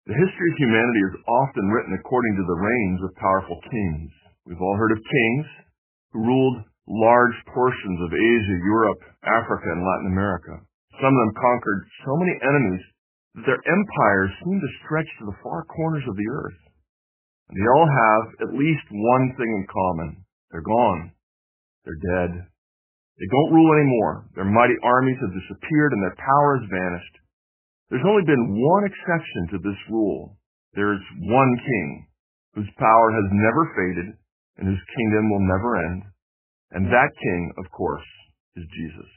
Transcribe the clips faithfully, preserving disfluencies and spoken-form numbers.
The history of humanity is often written according to the reigns of powerful kings. We've all heard of kings who ruled large portions of Asia, Europe, Africa, and Latin America. Some of them conquered so many enemies that their empires seem to stretch to the far corners of the earth. And they all have at least one thing in common. They're gone. They're dead. They don't rule anymore. Their mighty armies have disappeared and their power has vanished. There's only been one exception to this rule. There's one king whose power has never faded and whose kingdom will never end. And that king, of course, is Jesus.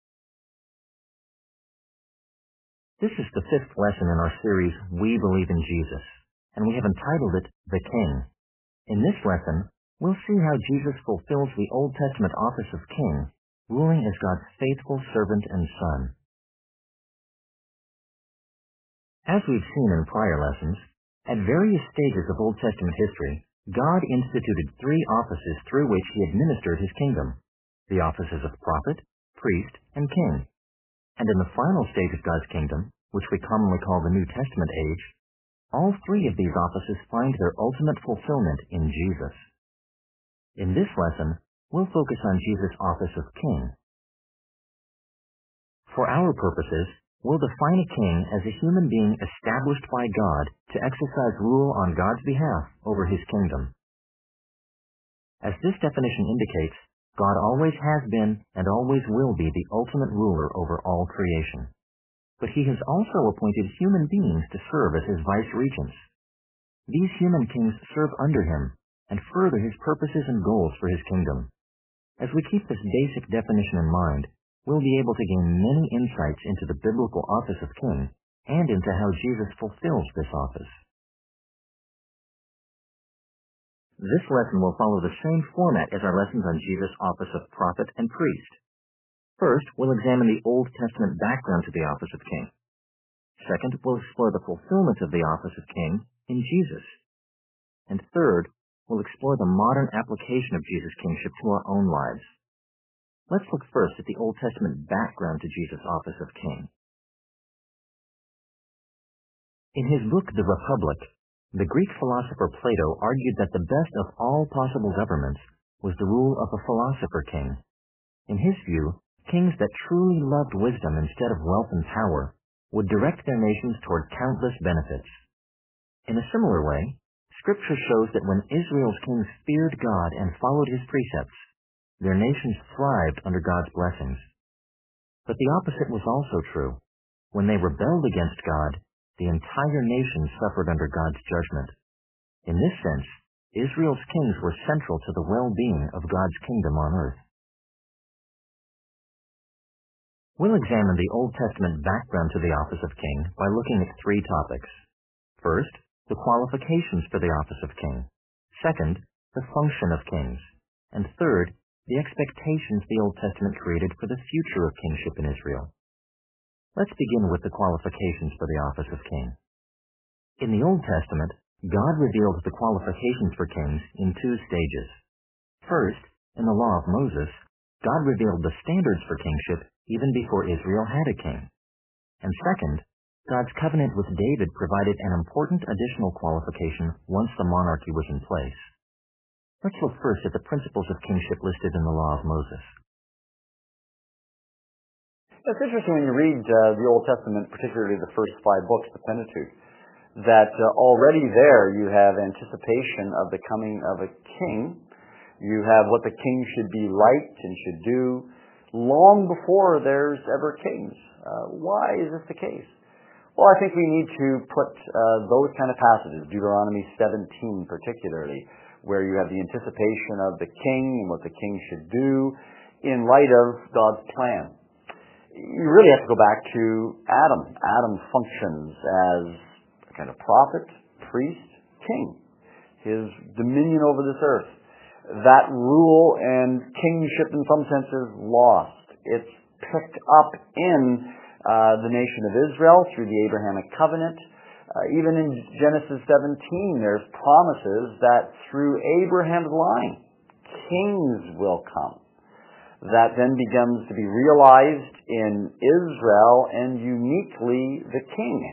This is the fifth lesson in our series, We Believe in Jesus, and we have entitled it, The King. In this lesson, we'll see how Jesus fulfills the Old Testament office of King, ruling as God's faithful servant and son. As we've seen in prior lessons, at various stages of Old Testament history, God instituted three offices through which he administered his kingdom, the offices of prophet, priest, and king. And in the final stage of God's kingdom, which we commonly call the New Testament age, all three of these offices find their ultimate fulfillment in Jesus. In this lesson, we'll focus on Jesus' office of king. For our purposes, we'll define a king as a human being established by God to exercise rule on God's behalf over his kingdom. As this definition indicates, God always has been and always will be the ultimate ruler over all creation. But he has also appointed human beings to serve as his vice-regents. These human kings serve under him and further his purposes and goals for his kingdom. As we keep this basic definition in mind, we'll be able to gain many insights into the biblical office of king and into how Jesus fulfills this office. This lesson will follow the same format as our lessons on Jesus' office of prophet and priest. First, we'll examine the Old Testament background to the office of king. Second, we'll explore the fulfillment of the office of king in Jesus. And third, we'll explore the modern application of Jesus' kingship to our own lives. Let's look first at the Old Testament background to Jesus' office of king. In his book, The Republic, the Greek philosopher Plato argued that the best of all possible governments was the rule of a philosopher king. In his view, kings that truly loved wisdom instead of wealth and power would direct their nations toward countless benefits. In a similar way, Scripture shows that when Israel's kings feared God and followed his precepts, their nations thrived under God's blessings. But the opposite was also true. When they rebelled against God, the entire nation suffered under God's judgment. In this sense, Israel's kings were central to the well-being of God's kingdom on earth. We'll examine the Old Testament background to the office of king by looking at three topics. First, the qualifications for the office of king. Second, the function of kings. And third, the expectations the Old Testament created for the future of kingship in Israel. Let's begin with the qualifications for the office of king. In the Old Testament, God revealed the qualifications for kings in two stages. First, in the law of Moses, God revealed the standards for kingship even before Israel had a king. And second, God's covenant with David provided an important additional qualification once the monarchy was in place. Let's look first at the principles of kingship listed in the law of Moses. It's interesting when you read uh, the Old Testament, particularly the first five books, the Pentateuch, that uh, already there you have anticipation of the coming of a king. You have what the king should be like and should do long before there's ever kings. Uh, why is this the case? Well, I think we need to put uh, those kind of passages, Deuteronomy seventeen particularly, where you have the anticipation of the king and what the king should do in light of God's plan. You really have to go back to Adam. Adam functions as a kind of prophet, priest, king. His dominion over this earth. That rule and kingship in some sense is lost. It's picked up in uh, the nation of Israel through the Abrahamic covenant. Uh, even in Genesis seventeen, there's promises that through Abraham's line, kings will come. That then begins to be realized in Israel and uniquely the king.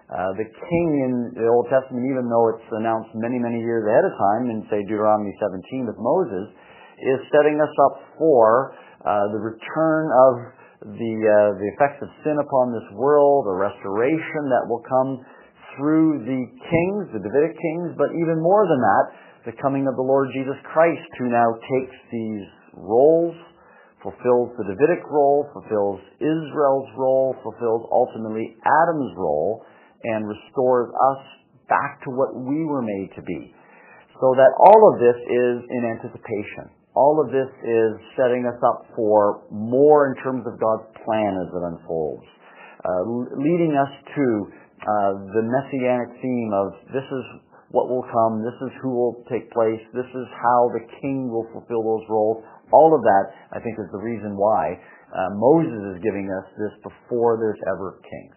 Uh, the king in the Old Testament, even though it's announced many, many years ahead of time in, say, Deuteronomy seventeen with Moses, is setting us up for uh, the return of the uh, the effects of sin upon this world, a restoration that will come through the kings, the Davidic kings, but even more than that, the coming of the Lord Jesus Christ, who now takes these roles, fulfills the Davidic role, fulfills Israel's role, fulfills ultimately Adam's role, and restores us back to what we were made to be. So that all of this is in anticipation. All of this is setting us up for more in terms of God's plan as it unfolds, uh, leading us to uh, the messianic theme of this is what will come, this is who will take place, this is how the king will fulfill those roles. All of that, I think, is the reason why uh, Moses is giving us this before there's ever kings.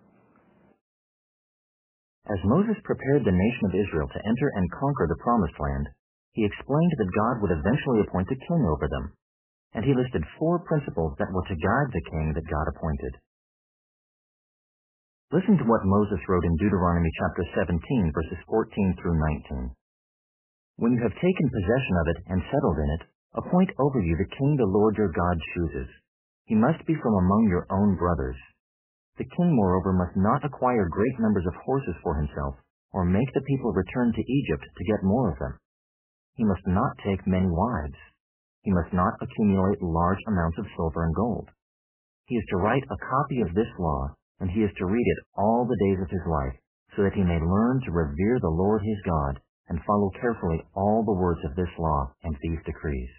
As Moses prepared the nation of Israel to enter and conquer the Promised Land, he explained that God would eventually appoint a king over them, and he listed four principles that were to guide the king that God appointed. Listen to what Moses wrote in Deuteronomy chapter seventeen, verses fourteen through nineteen. When you have taken possession of it and settled in it, appoint over you the king the Lord your God chooses. He must be from among your own brothers. The king, moreover, must not acquire great numbers of horses for himself, or make the people return to Egypt to get more of them. He must not take many wives. He must not accumulate large amounts of silver and gold. He is to write a copy of this law, and he is to read it all the days of his life, so that he may learn to revere the Lord his God, and follow carefully all the words of this law and these decrees.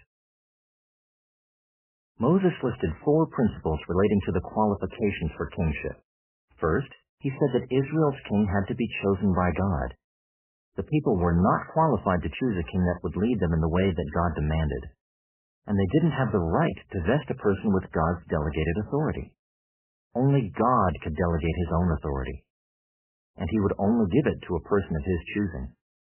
Moses listed four principles relating to the qualifications for kingship. First, he said that Israel's king had to be chosen by God. The people were not qualified to choose a king that would lead them in the way that God demanded, and they didn't have the right to vest a person with God's delegated authority. Only God could delegate his own authority, and he would only give it to a person of his choosing.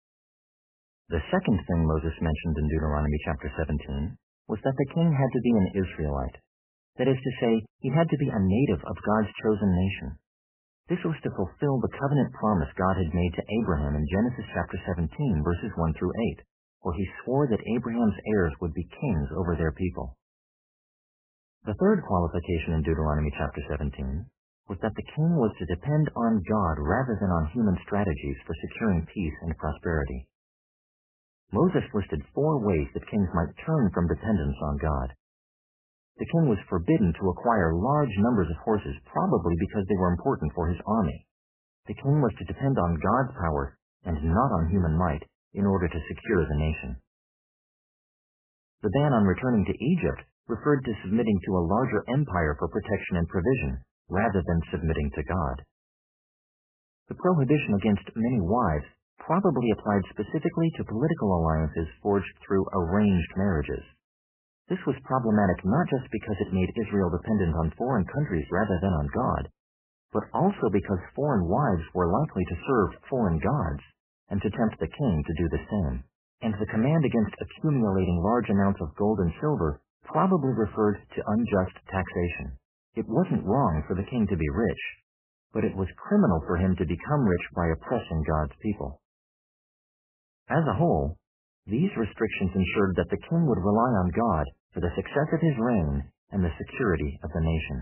The second thing Moses mentioned in Deuteronomy chapter seventeen was that the king had to be an Israelite. That is to say, he had to be a native of God's chosen nation. This was to fulfill the covenant promise God had made to Abraham in Genesis chapter seventeen, verses one through eight, where he swore that Abraham's heirs would be kings over their people. The third qualification in Deuteronomy chapter seventeen was that the king was to depend on God rather than on human strategies for securing peace and prosperity. Moses listed four ways that kings might turn from dependence on God. The king was forbidden to acquire large numbers of horses, probably because they were important for his army. The king was to depend on God's power and not on human might in order to secure the nation. The ban on returning to Egypt referred to submitting to a larger empire for protection and provision, rather than submitting to God. The prohibition against many wives probably applied specifically to political alliances forged through arranged marriages. This was problematic not just because it made Israel dependent on foreign countries rather than on God, but also because foreign wives were likely to serve foreign gods and to tempt the king to do the same. And the command against accumulating large amounts of gold and silver probably referred to unjust taxation. It wasn't wrong for the king to be rich, but it was criminal for him to become rich by oppressing God's people. As a whole, these restrictions ensured that the king would rely on God for the success of his reign and the security of the nation.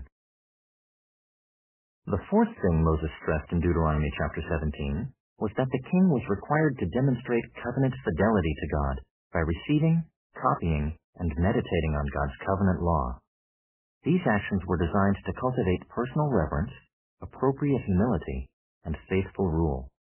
The fourth thing Moses stressed in Deuteronomy chapter seventeen was that the king was required to demonstrate covenant fidelity to God by receiving, copying, and meditating on God's covenant law. These actions were designed to cultivate personal reverence, appropriate humility, and faithful rule.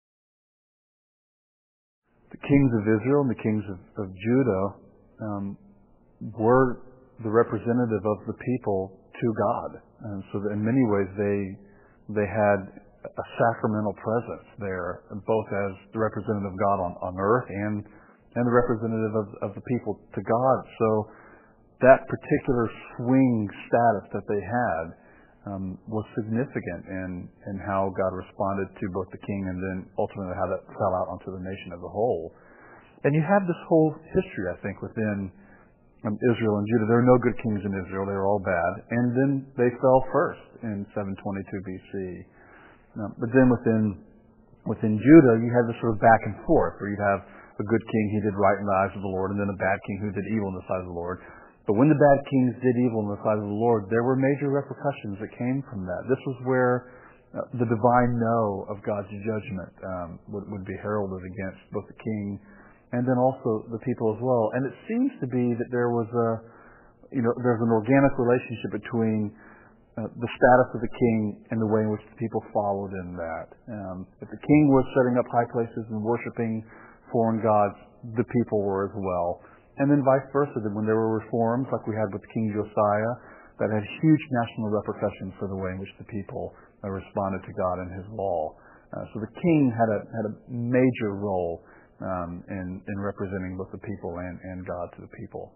The kings of Israel and the kings of, of Judah um, were the representative of the people to God. And so that in many ways they they had a sacramental presence there, both as the representative of God on, on earth and and the representative of, of the people to God. So that particular swing status that they had um, was significant in, in how God responded to both the king and then ultimately how that fell out onto the nation as a whole. And you have this whole history, I think, within um, Israel and Judah. There are no good kings in Israel. They were all bad. And then they fell first in seven twenty-two B C. Um, but then within within Judah, you had this sort of back and forth, where you'd have a good king who did right in the eyes of the Lord, and then a bad king who did evil in the sight of the Lord. But when the bad kings did evil in the sight of the Lord, there were major repercussions that came from that. This was where uh, the divine no of God's judgment um, would, would be heralded against both the king and then also the people as well. And it seems to be that there was a, you know, there's an organic relationship between uh, the status of the king and the way in which the people followed in that. Um, if the king was setting up high places and worshiping foreign gods, the people were as well. And then vice versa, that when there were reforms, like we had with King Josiah, that had huge national repercussions for the way in which the people uh, responded to God and His law. Uh, so the king had a had a major role um, in in representing both the people and, and God to the people.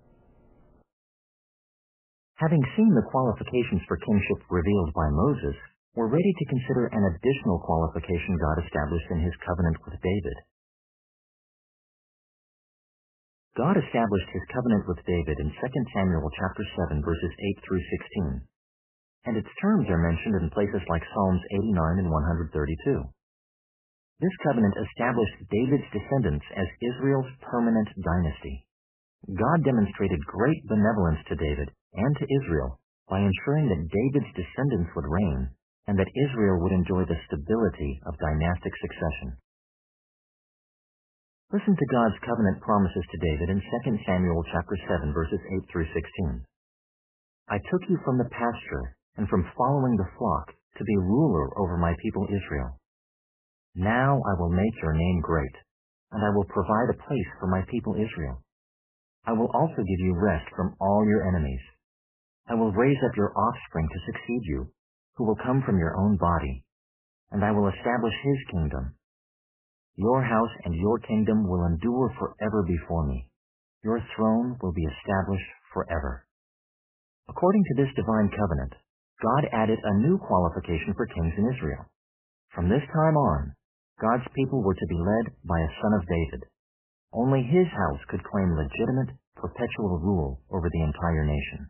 Having seen the qualifications for kingship revealed by Moses, we're ready to consider an additional qualification God established in His covenant with David. God established His covenant with David in Second Samuel chapter seven, verses eight through sixteen, and its terms are mentioned in places like Psalms eighty-nine and one thirty-two. This covenant established David's descendants as Israel's permanent dynasty. God demonstrated great benevolence to David and to Israel by ensuring that David's descendants would reign and that Israel would enjoy the stability of dynastic succession. Listen to God's covenant promises to David in Second Samuel chapter seven, verses eight through sixteen. I took you from the pasture and from following the flock to be ruler over my people Israel. Now I will make your name great, and I will provide a place for my people Israel. I will also give you rest from all your enemies. I will raise up your offspring to succeed you, who will come from your own body, and I will establish His kingdom. Your house and your kingdom will endure forever before me. Your throne will be established forever. According to this divine covenant, God added a new qualification for kings in Israel. From this time on, God's people were to be led by a son of David. Only his house could claim legitimate, perpetual rule over the entire nation.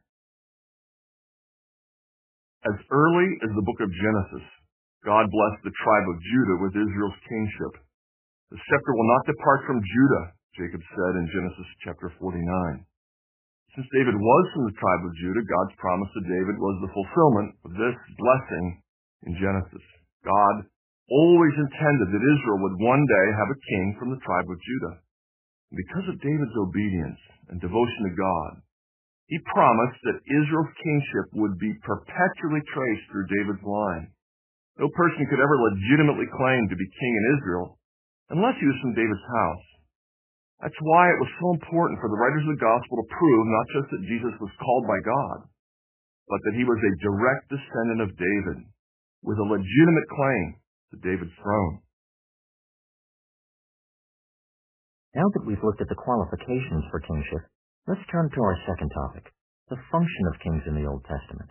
As early as the book of Genesis, God blessed the tribe of Judah with Israel's kingship. The scepter will not depart from Judah, Jacob said in Genesis chapter forty-nine. Since David was from the tribe of Judah, God's promise to David was the fulfillment of this blessing in Genesis. God always intended that Israel would one day have a king from the tribe of Judah. And because of David's obedience and devotion to God, He promised that Israel's kingship would be perpetually traced through David's line. No person could ever legitimately claim to be king in Israel unless he was from David's house. That's why it was so important for the writers of the gospel to prove not just that Jesus was called by God, but that He was a direct descendant of David, with a legitimate claim to David's throne. Now that we've looked at the qualifications for kingship, let's turn to our second topic, the function of kings in the Old Testament.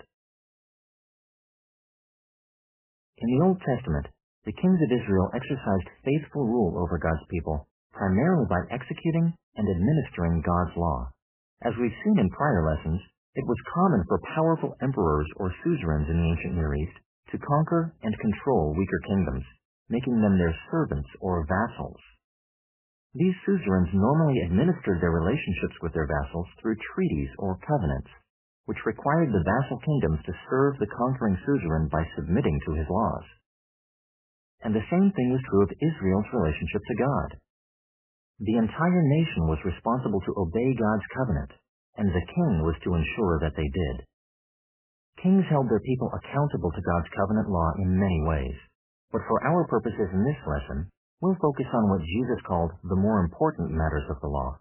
In the Old Testament, the kings of Israel exercised faithful rule over God's people, primarily by executing and administering God's law. As we've seen in prior lessons, it was common for powerful emperors or suzerains in the ancient Near East to conquer and control weaker kingdoms, making them their servants or vassals. These suzerains normally administered their relationships with their vassals through treaties or covenants, which required the vassal kingdoms to serve the conquering suzerain by submitting to his laws. And the same thing was true of Israel's relationship to God. The entire nation was responsible to obey God's covenant, and the king was to ensure that they did. Kings held their people accountable to God's covenant law in many ways, but for our purposes in this lesson, we'll focus on what Jesus called the more important matters of the law.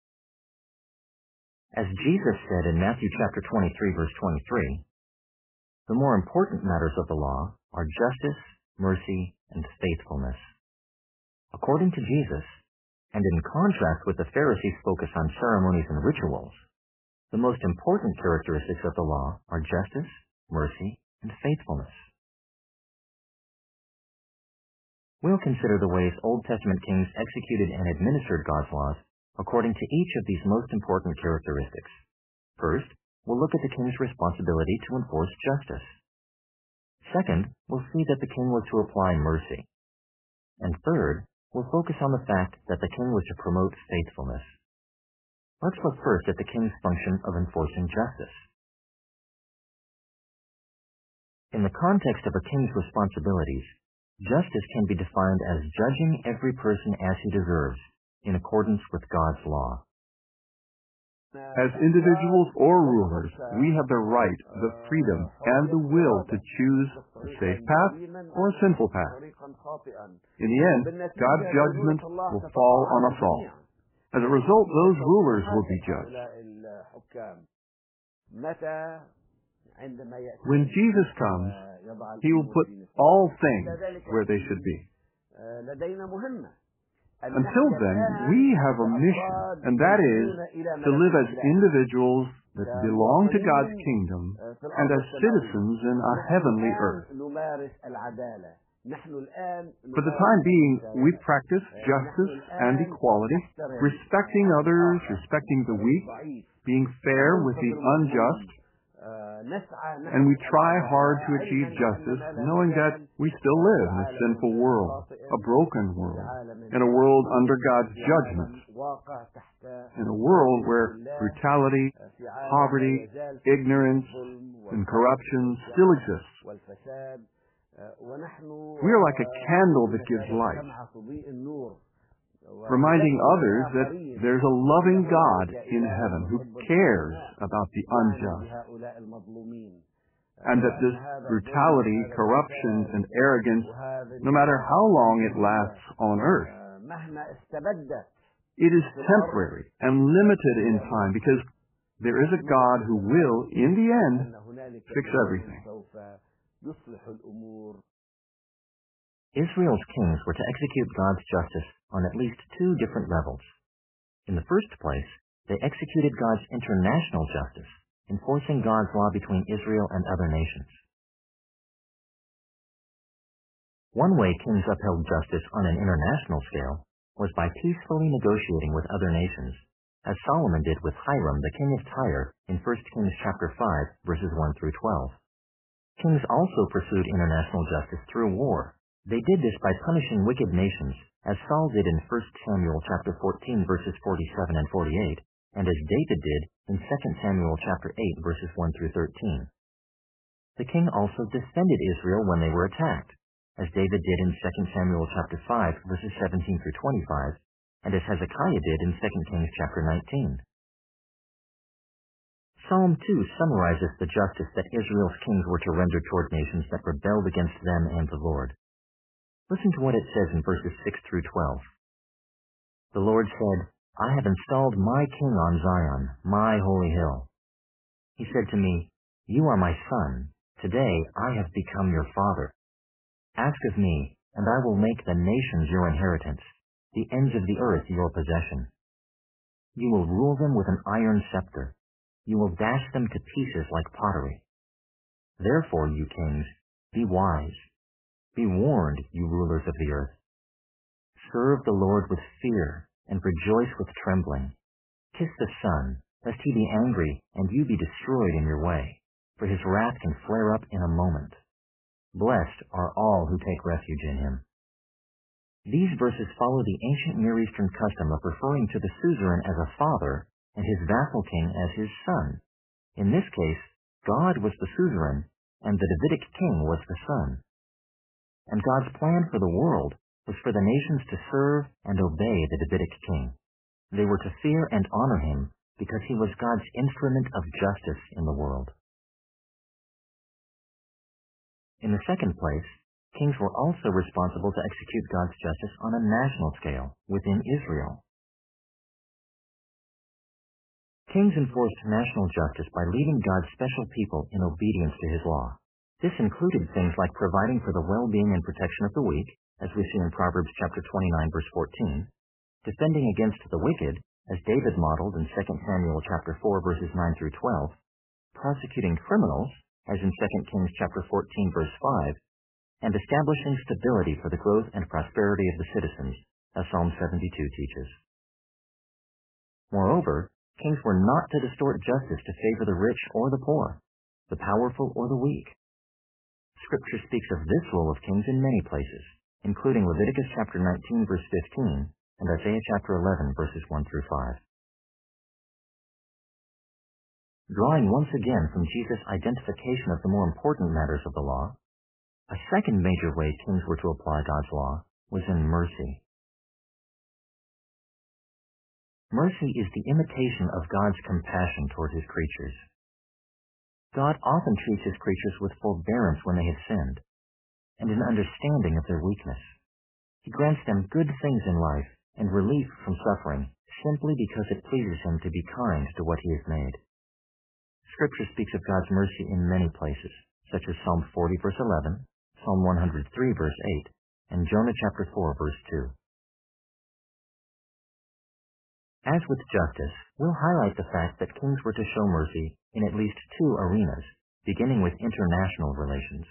As Jesus said in Matthew chapter twenty-three, verse twenty-three, the more important matters of the law are justice, mercy, and faithfulness. According to Jesus, and in contrast with the Pharisees' focus on ceremonies and rituals, the most important characteristics of the law are justice, mercy, and faithfulness. We'll consider the ways Old Testament kings executed and administered God's laws according to each of these most important characteristics. First, we'll look at the king's responsibility to enforce justice. Second, we'll see that the king was to apply mercy. And third, we'll focus on the fact that the king was to promote faithfulness. Let's look first at the king's function of enforcing justice. In the context of a king's responsibilities, justice can be defined as judging every person as he deserves, in accordance with God's law. As individuals or rulers, we have the right, the freedom, and the will to choose a safe path or a sinful path. In the end, God's judgment will fall on us all. As a result, those rulers will be judged. When Jesus comes, he will put all things where they should be. Until then, we have a mission, and that is to live as individuals that belong to God's kingdom and as citizens in a heavenly earth. For the time being, we practice justice and equality, respecting others, respecting the weak, being fair with the unjust, and we try hard to achieve justice, knowing that we still live in a sinful world, a broken world, in a world under God's judgment, in a world where brutality, poverty, ignorance, and corruption still exists. We are like a candle that gives light, reminding others that there's a loving God in heaven who cares about the unjust, and that this brutality, corruption, and arrogance, no matter how long it lasts on earth, it is temporary and limited in time, because there is a God who will, in the end, fix everything. Israel's kings were to execute God's justice on at least two different levels. In the first place, they executed God's international justice, enforcing God's law between Israel and other nations. One way kings upheld justice on an international scale was by peacefully negotiating with other nations, as Solomon did with Hiram, the king of Tyre, in First Kings chapter five, verses one through twelve. Kings also pursued international justice through war. They did this by punishing wicked nations, as Saul did in First Samuel chapter fourteen, verses forty-seven and forty-eight, and as David did in Second Samuel chapter eight, verses one through thirteen. The king also defended Israel when they were attacked, as David did in Second Samuel chapter five, verses seventeen through twenty-five, and as Hezekiah did in Second Kings chapter nineteen. Psalm two summarizes the justice that Israel's kings were to render toward nations that rebelled against them and the Lord. Listen to what it says in verses six through twelve. The Lord said, I have installed my king on Zion, my holy hill. He said to me, You are my son. Today I have become your father. Ask of me, and I will make the nations your inheritance, the ends of the earth your possession. You will rule them with an iron scepter. You will dash them to pieces like pottery. Therefore, you kings, be wise. Be warned, you rulers of the earth. Serve the Lord with fear, and rejoice with trembling. Kiss the Son, lest he be angry, and you be destroyed in your way, for his wrath can flare up in a moment. Blessed are all who take refuge in him. These verses follow the ancient Near Eastern custom of referring to the suzerain as a father, and his vassal king as his son. In this case, God was the suzerain, and the Davidic king was the son. And God's plan for the world was for the nations to serve and obey the Davidic king. They were to fear and honor him because he was God's instrument of justice in the world. In the second place, kings were also responsible to execute God's justice on a national scale within Israel. Kings enforced national justice by leading God's special people in obedience to his law. This included things like providing for the well-being and protection of the weak, as we see in Proverbs chapter twenty-nine, verse fourteen, defending against the wicked, as David modeled in Second Samuel chapter four, verses nine through twelve, prosecuting criminals, as in Second Kings chapter fourteen, verse five, and establishing stability for the growth and prosperity of the citizens, as Psalm seventy-two teaches. Moreover, kings were not to distort justice to favor the rich or the poor, the powerful or the weak. Scripture speaks of this role of kings in many places, including Leviticus chapter nineteen, verse fifteen, and Isaiah chapter eleven, verses one through five. Drawing once again from Jesus' identification of the more important matters of the law, a second major way kings were to apply God's law was in mercy. Mercy is the imitation of God's compassion toward his creatures. God often treats his creatures with forbearance when they have sinned, and an understanding of their weakness. He grants them good things in life and relief from suffering simply because it pleases him to be kind to what he has made. Scripture speaks of God's mercy in many places, such as Psalm forty, verse eleven, Psalm one hundred three, verse eight, and Jonah chapter four, verse two. As with justice, we'll highlight the fact that kings were to show mercy in at least two arenas, beginning with international relations.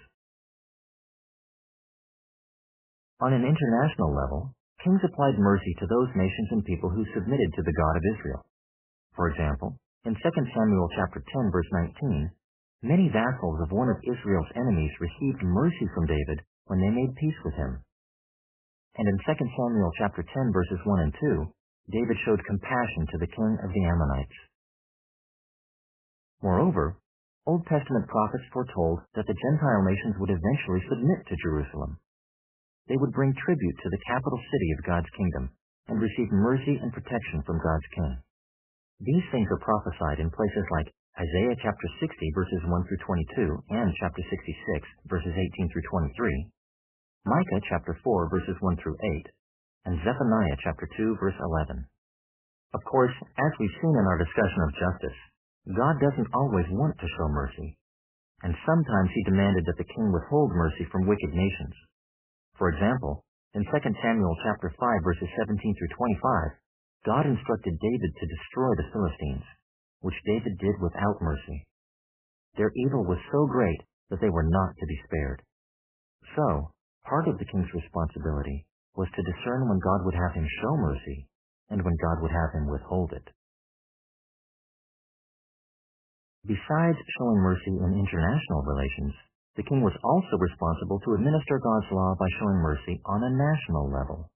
On an international level, kings applied mercy to those nations and people who submitted to the God of Israel. For example, in Second Samuel chapter ten, verse nineteen, many vassals of one of Israel's enemies received mercy from David when they made peace with him. And in Second Samuel chapter ten, verses one and two, David showed compassion to the king of the Ammonites. Moreover, Old Testament prophets foretold that the Gentile nations would eventually submit to Jerusalem. They would bring tribute to the capital city of God's kingdom and receive mercy and protection from God's king. These things are prophesied in places like Isaiah chapter sixty, verses one through twenty-two, and chapter sixty-six, verses eighteen through twenty-three, Micah chapter four, verses one through eight, and Zephaniah chapter two, verse eleven. Of course, as we've seen in our discussion of justice, God doesn't always want to show mercy, and sometimes he demanded that the king withhold mercy from wicked nations. For example, in Second Samuel chapter five, verses seventeen through twenty-five, God instructed David to destroy the Philistines, which David did without mercy. Their evil was so great that they were not to be spared. So, part of the king's responsibility was to discern when God would have him show mercy and when God would have him withhold it. Besides showing mercy in international relations, the king was also responsible to administer God's law by showing mercy on a national level.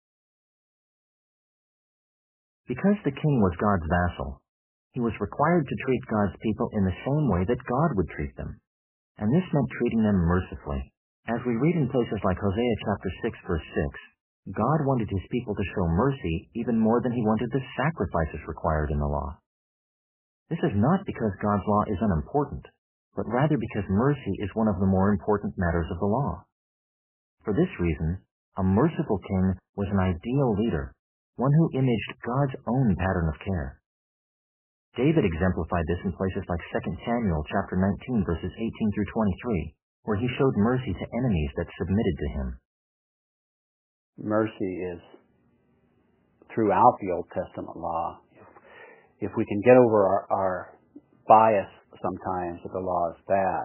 Because the king was God's vassal, he was required to treat God's people in the same way that God would treat them, and this meant treating them mercifully. As we read in places like Hosea chapter six, verse six, God wanted his people to show mercy even more than he wanted the sacrifices required in the law. This is not because God's law is unimportant, but rather because mercy is one of the more important matters of the law. For this reason, a merciful king was an ideal leader, one who imaged God's own pattern of care. David exemplified this in places like Second Samuel chapter nineteen, verses eighteen through twenty-three, where he showed mercy to enemies that submitted to him. Mercy is throughout the Old Testament law. If, if we can get over our, our bias sometimes that the law is bad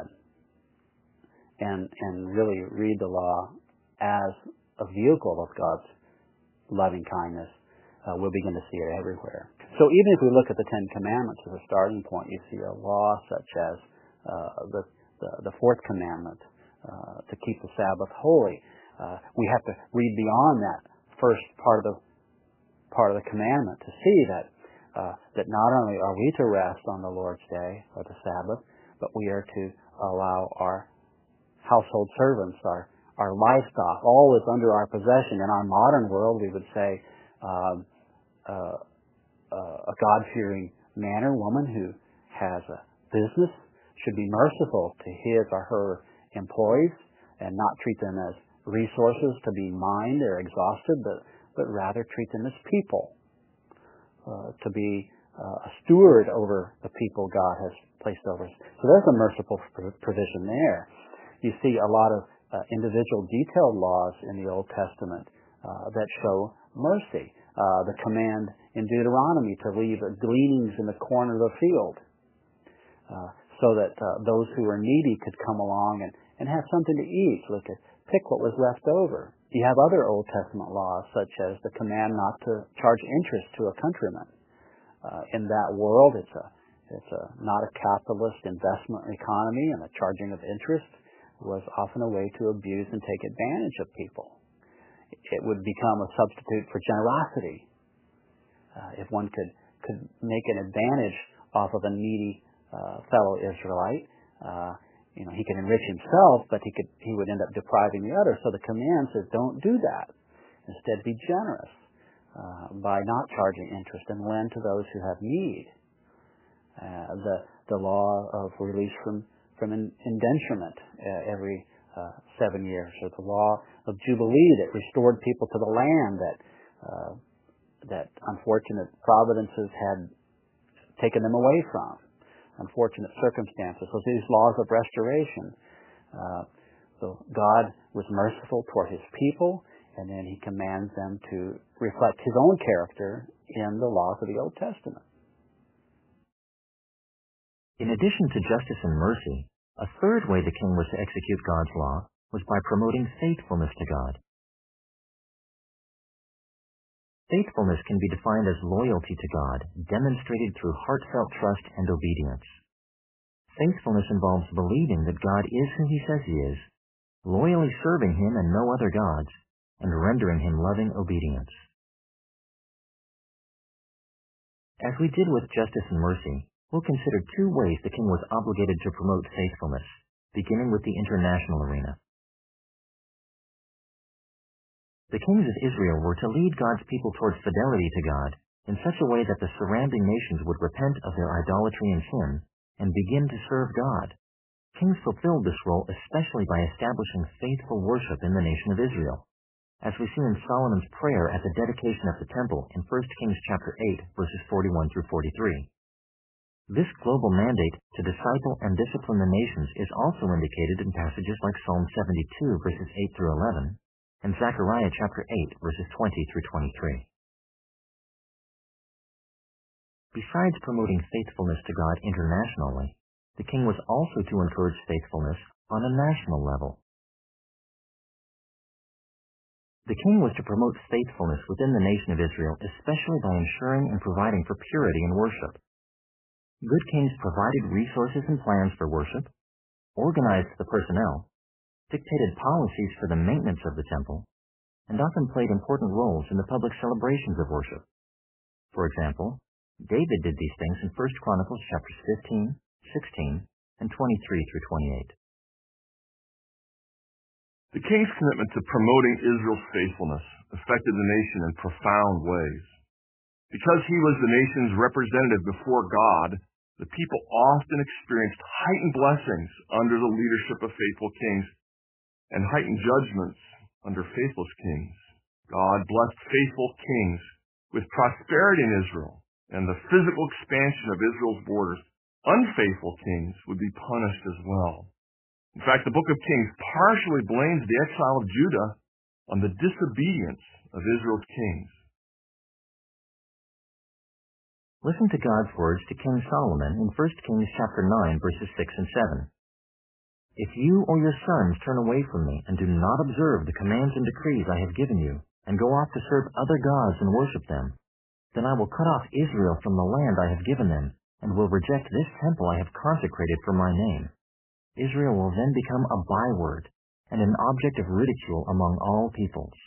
and, and really read the law as a vehicle of God's loving kindness, uh, we'll begin to see it everywhere. So even if we look at the Ten Commandments as a starting point, you see a law such as uh, the, the, the fourth commandment, uh, to keep the Sabbath holy. Uh, we have to read beyond that first part of the part of the commandment to see that uh, that not only are we to rest on the Lord's day or the Sabbath, but we are to allow our household servants, our our livestock, all is under our possession. In our modern world, we would say um, uh, uh, a God-fearing man or woman who has a business should be merciful to his or her employees and not treat them as resources to be mined or exhausted, but, but rather treat them as people, uh, to be uh, a steward over the people God has placed over us. So there's a merciful provision there. You see a lot of uh, individual detailed laws in the Old Testament uh, that show mercy. Uh, the command in Deuteronomy to leave gleanings in the corner of the field uh, so that uh, those who are needy could come along and, and have something to eat, so they could pick what was left over. You have other Old Testament laws, such as the command not to charge interest to a countryman. Uh, in that world, it's a it's a not a capitalist investment economy, and the charging of interest was often a way to abuse and take advantage of people. It would become a substitute for generosity. Uh, if one could, could make an advantage off of a needy uh, fellow Israelite, uh, you know, he could enrich himself, but he could he would end up depriving the other. So the command says, don't do that. Instead, be generous uh, by not charging interest and lend to those who have need. Uh, the the law of release from from indenturement uh, every uh, seven years, or the law of jubilee that restored people to the land that uh, that unfortunate providences had taken them away from. Unfortunate circumstances. So these laws of restoration. Uh, so God was merciful toward His people, and then He commands them to reflect His own character in the laws of the Old Testament. In addition to justice and mercy, a third way the king was to execute God's law was by promoting faithfulness to God. Faithfulness can be defined as loyalty to God, demonstrated through heartfelt trust and obedience. Faithfulness involves believing that God is who He says He is, loyally serving Him and no other gods, and rendering Him loving obedience. As we did with justice and mercy, we'll consider two ways the king was obligated to promote faithfulness, beginning with the international arena. The kings of Israel were to lead God's people towards fidelity to God in such a way that the surrounding nations would repent of their idolatry and sin and begin to serve God. Kings fulfilled this role especially by establishing faithful worship in the nation of Israel, as we see in Solomon's prayer at the dedication of the temple in First Kings chapter eight, verses forty-one through forty-three. This global mandate to disciple and discipline the nations is also indicated in passages like Psalm seventy-two, verses eight through eleven, and Zechariah chapter eight, verses twenty through twenty-three. Besides promoting faithfulness to God internationally, the king was also to encourage faithfulness on a national level. The king was to promote faithfulness within the nation of Israel, especially by ensuring and providing for purity in worship. Good kings provided resources and plans for worship, organized the personnel, dictated policies for the maintenance of the temple, and often played important roles in the public celebrations of worship. For example, David did these things in First Chronicles chapters fifteen, sixteen, and twenty-three through twenty-eight. The king's commitment to promoting Israel's faithfulness affected the nation in profound ways. Because he was the nation's representative before God, the people often experienced heightened blessings under the leadership of faithful kings and heightened judgments under faithless kings. God blessed faithful kings with prosperity in Israel and the physical expansion of Israel's borders. Unfaithful kings would be punished as well. In fact, the book of Kings partially blames the exile of Judah on the disobedience of Israel's kings. Listen to God's words to King Solomon in First Kings chapter nine, verses six and seven. If you or your sons turn away from me and do not observe the commands and decrees I have given you, and go off to serve other gods and worship them, then I will cut off Israel from the land I have given them, and will reject this temple I have consecrated for my name. Israel will then become a byword and an object of ridicule among all peoples.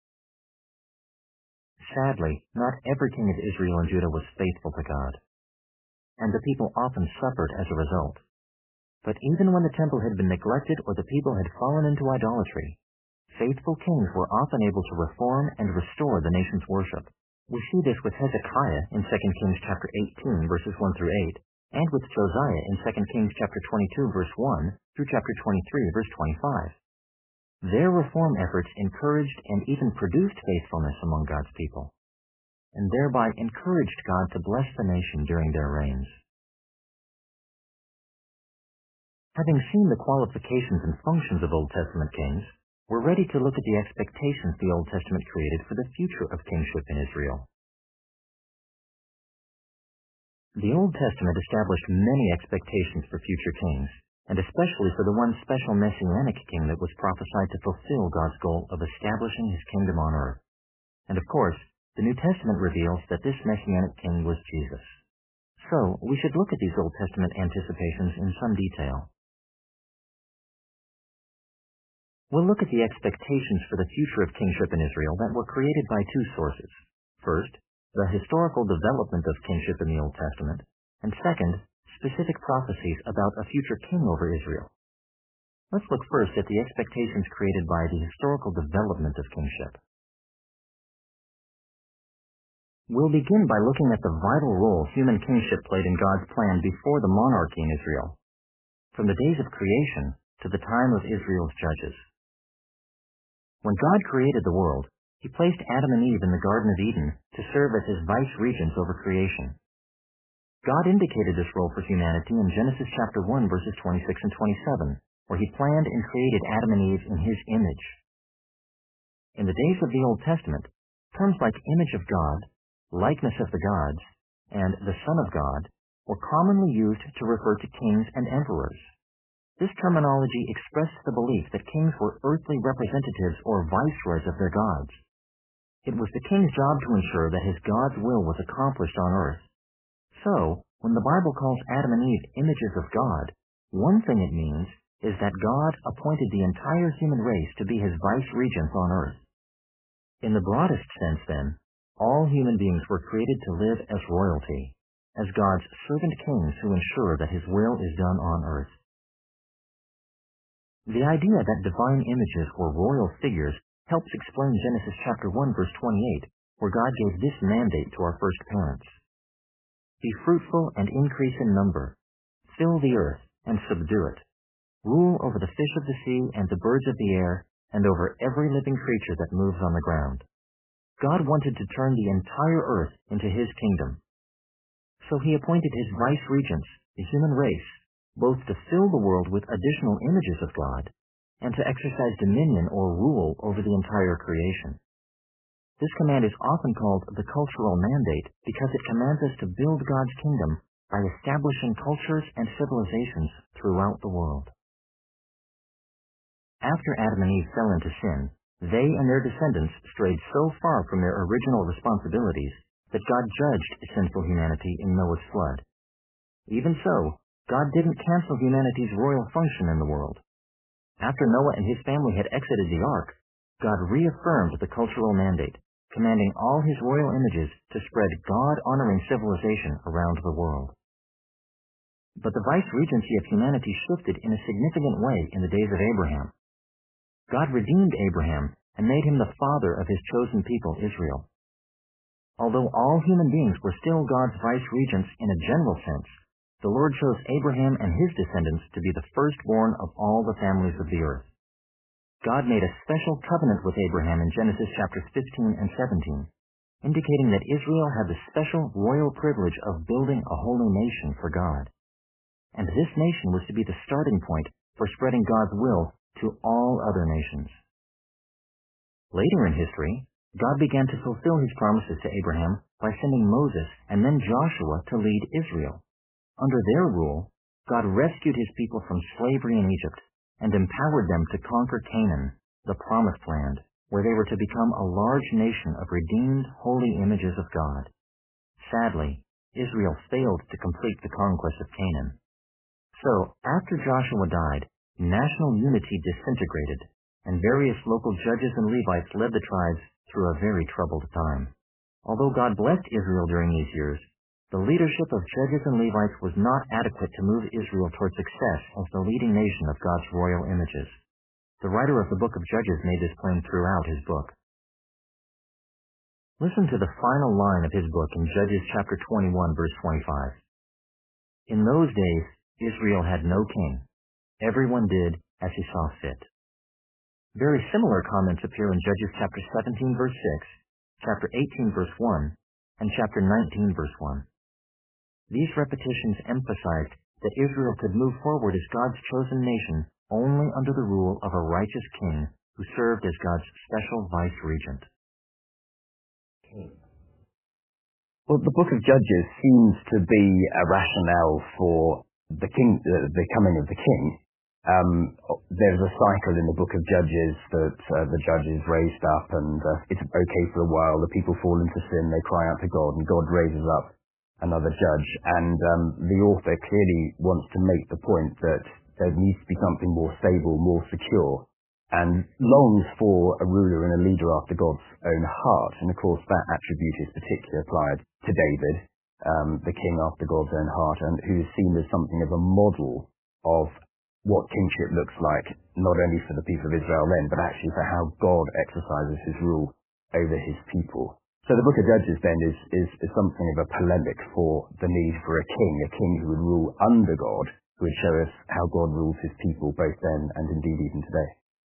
Sadly, not every king of Israel and Judah was faithful to God, and the people often suffered as a result. But even when the temple had been neglected or the people had fallen into idolatry, faithful kings were often able to reform and restore the nation's worship. We see this with Hezekiah in Second Kings chapter eighteen, verses one through eight, and with Josiah in Second Kings chapter twenty-two, verse one through chapter twenty-three, verse twenty-five. Their reform efforts encouraged and even produced faithfulness among God's people, and thereby encouraged God to bless the nation during their reigns. Having seen the qualifications and functions of Old Testament kings, we're ready to look at the expectations the Old Testament created for the future of kingship in Israel. The Old Testament established many expectations for future kings, and especially for the one special Messianic king that was prophesied to fulfill God's goal of establishing His kingdom on earth. And of course, the New Testament reveals that this Messianic king was Jesus. So, we should look at these Old Testament anticipations in some detail. We'll look at the expectations for the future of kingship in Israel that were created by two sources. First, the historical development of kingship in the Old Testament, and second, specific prophecies about a future king over Israel. Let's look first at the expectations created by the historical development of kingship. We'll begin by looking at the vital role human kingship played in God's plan before the monarchy in Israel, from the days of creation to the time of Israel's judges. When God created the world, he placed Adam and Eve in the Garden of Eden to serve as his vice-regents over creation. God indicated this role for humanity in Genesis chapter one, verses twenty-six and twenty-seven, where he planned and created Adam and Eve in his image. In the days of the Old Testament, terms like image of God, likeness of the gods, and the Son of God were commonly used to refer to kings and emperors. This terminology expressed the belief that kings were earthly representatives or viceroys of their gods. It was the king's job to ensure that his God's will was accomplished on earth. So, when the Bible calls Adam and Eve images of God, one thing it means is that God appointed the entire human race to be his vice-regents on earth. In the broadest sense, then, all human beings were created to live as royalty, as God's servant kings who ensure that his will is done on earth. The idea that divine images were royal figures helps explain Genesis chapter one, verse twenty-eight, where God gave this mandate to our first parents. Be fruitful and increase in number. Fill the earth and subdue it. Rule over the fish of the sea and the birds of the air, and over every living creature that moves on the ground. God wanted to turn the entire earth into his kingdom. So he appointed his vice-regents, the human race, both to fill the world with additional images of God and to exercise dominion or rule over the entire creation. This command is often called the cultural mandate because it commands us to build God's kingdom by establishing cultures and civilizations throughout the world. After Adam and Eve fell into sin, they and their descendants strayed so far from their original responsibilities that God judged sinful humanity in Noah's flood. Even so, God didn't cancel humanity's royal function in the world. After Noah and his family had exited the ark, God reaffirmed the cultural mandate, commanding all his royal images to spread God-honoring civilization around the world. But the vice-regency of humanity shifted in a significant way in the days of Abraham. God redeemed Abraham and made him the father of his chosen people, Israel. Although all human beings were still God's vice-regents in a general sense, the Lord chose Abraham and his descendants to be the firstborn of all the families of the earth. God made a special covenant with Abraham in Genesis chapters fifteen and seventeen, indicating that Israel had the special royal privilege of building a holy nation for God. And this nation was to be the starting point for spreading God's will to all other nations. Later in history, God began to fulfill his promises to Abraham by sending Moses and then Joshua to lead Israel. Under their rule, God rescued his people from slavery in Egypt and empowered them to conquer Canaan, the promised land, where they were to become a large nation of redeemed, holy images of God. Sadly, Israel failed to complete the conquest of Canaan. So, after Joshua died, national unity disintegrated, and various local judges and Levites led the tribes through a very troubled time. Although God blessed Israel during these years, the leadership of judges and Levites was not adequate to move Israel toward success as the leading nation of God's royal images. The writer of the book of Judges made this plain throughout his book. Listen to the final line of his book in Judges chapter twenty-one, verse twenty-five. In those days, Israel had no king. Everyone did as he saw fit. Very similar comments appear in Judges chapter seventeen, verse six, chapter eighteen, verse one, and chapter nineteen, verse one. These repetitions emphasized that Israel could move forward as God's chosen nation only under the rule of a righteous king who served as God's special vice-regent. Well, the book of Judges seems to be a rationale for the king, uh, the coming of the king. Um, there's a cycle in the book of Judges that uh, the judge is raised up and uh, it's okay for a while. The people fall into sin, they cry out to God, and God raises up another judge. And um, the author clearly wants to make the point that there needs to be something more stable, more secure. and longs for a ruler and a leader after God's own heart. And of course, that attribute is particularly applied to David, um, the king after God's own heart, and who is seen as something of a model of what kingship looks like, not only for the people of Israel then, but actually for how God exercises his rule over his people. So the book of Judges then is, is, is something of a polemic for the need for a king, a king who would rule under God, who would show us how God rules his people both then and indeed even today.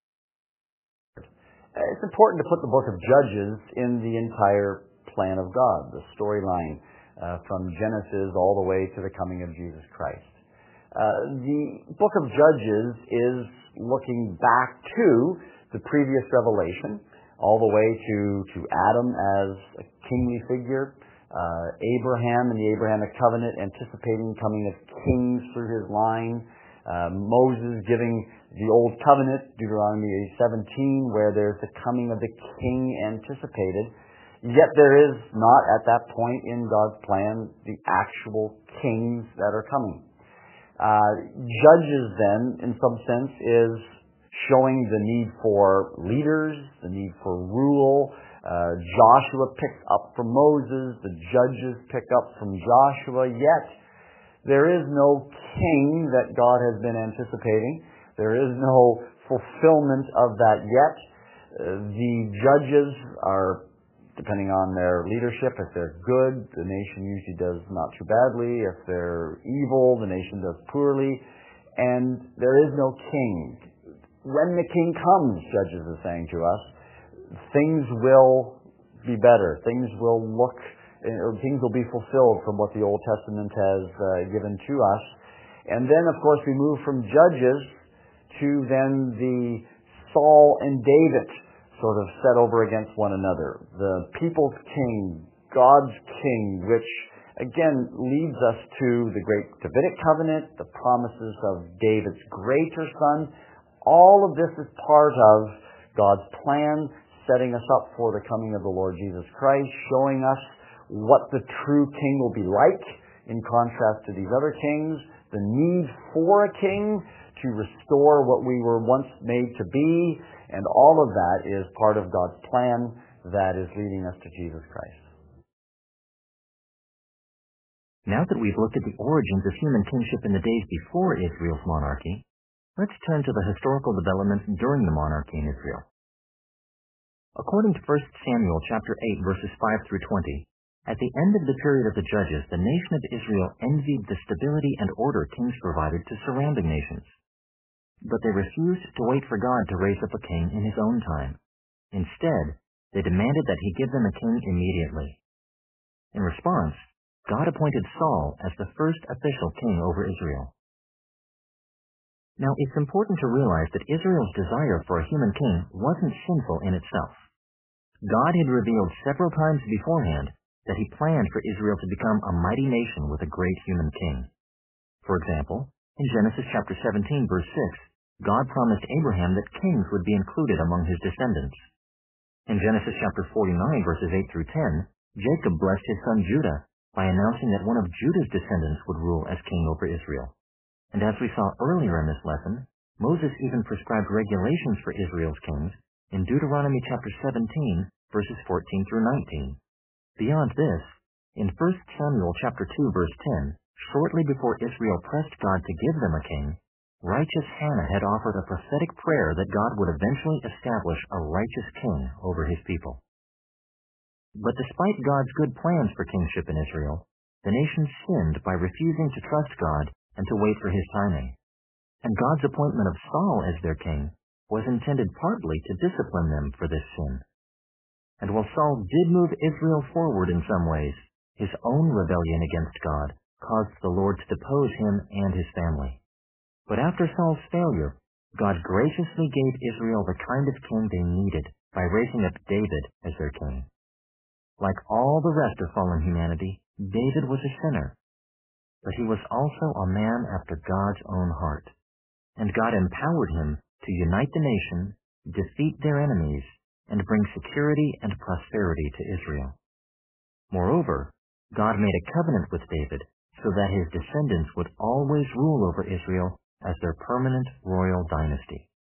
It's important to put the book of Judges in the entire plan of God, the storyline uh, from Genesis all the way to the coming of Jesus Christ. Uh, the book of Judges is looking back to the previous revelation, all the way to, to Adam as a kingly figure, uh, Abraham and the Abrahamic covenant, anticipating coming of kings through his line, uh, Moses giving the old covenant, Deuteronomy seventeen, where there's the coming of the king anticipated. Yet there is not at that point in God's plan the actual kings that are coming. Uh, Judges then, in some sense, is showing the need for leaders, the need for rule. Uh, Joshua picks up from Moses, the judges pick up from Joshua, yet there is no king that God has been anticipating. There is no fulfillment of that yet. Uh, the judges are, depending on their leadership, if they're good, the nation usually does not too badly. If they're evil, the nation does poorly. And there is no king. When the king comes, Judges is saying to us, things will be better. Things will look, or things will be fulfilled from what the Old Testament has uh, given to us. And then, of course, we move from Judges to then the Saul and David sort of set over against one another. The people's king, God's king, which again leads us to the great Davidic covenant, the promises of David's greater son. All of this is part of God's plan, setting us up for the coming of the Lord Jesus Christ, showing us what the true king will be like in contrast to these other kings, the need for a king to restore what we were once made to be, and all of that is part of God's plan that is leading us to Jesus Christ. Now that we've looked at the origins of human kingship in the days before Israel's monarchy, let's turn to the historical developments during the monarchy in Israel. According to First Samuel chapter eight, verses five through twenty, at the end of the period of the judges, the nation of Israel envied the stability and order kings provided to surrounding nations. But they refused to wait for God to raise up a king in his own time. Instead, they demanded that he give them a king immediately. In response, God appointed Saul as the first official king over Israel. Now, it's important to realize that Israel's desire for a human king wasn't sinful in itself. God had revealed several times beforehand that he planned for Israel to become a mighty nation with a great human king. For example, in Genesis chapter seventeen, verse six, God promised Abraham that kings would be included among his descendants. In Genesis chapter forty-nine, verses eight through ten, Jacob blessed his son Judah by announcing that one of Judah's descendants would rule as king over Israel. And as we saw earlier in this lesson, Moses even prescribed regulations for Israel's kings in Deuteronomy chapter seventeen, verses fourteen through nineteen. Beyond this, in First Samuel chapter two, verse ten, shortly before Israel pressed God to give them a king, righteous Hannah had offered a prophetic prayer that God would eventually establish a righteous king over his people. But despite God's good plans for kingship in Israel, the nation sinned by refusing to trust God and to wait for his timing. And God's appointment of Saul as their king was intended partly to discipline them for this sin. And while Saul did move Israel forward in some ways, his own rebellion against God caused the Lord to depose him and his family. But after Saul's failure, God graciously gave Israel the kind of king they needed by raising up David as their king. Like all the rest of fallen humanity, David was a sinner. But he was also a man after God's own heart, and God empowered him to unite the nation, defeat their enemies, and bring security and prosperity to Israel. Moreover, God made a covenant with David so that his descendants would always rule over Israel as their permanent royal dynasty.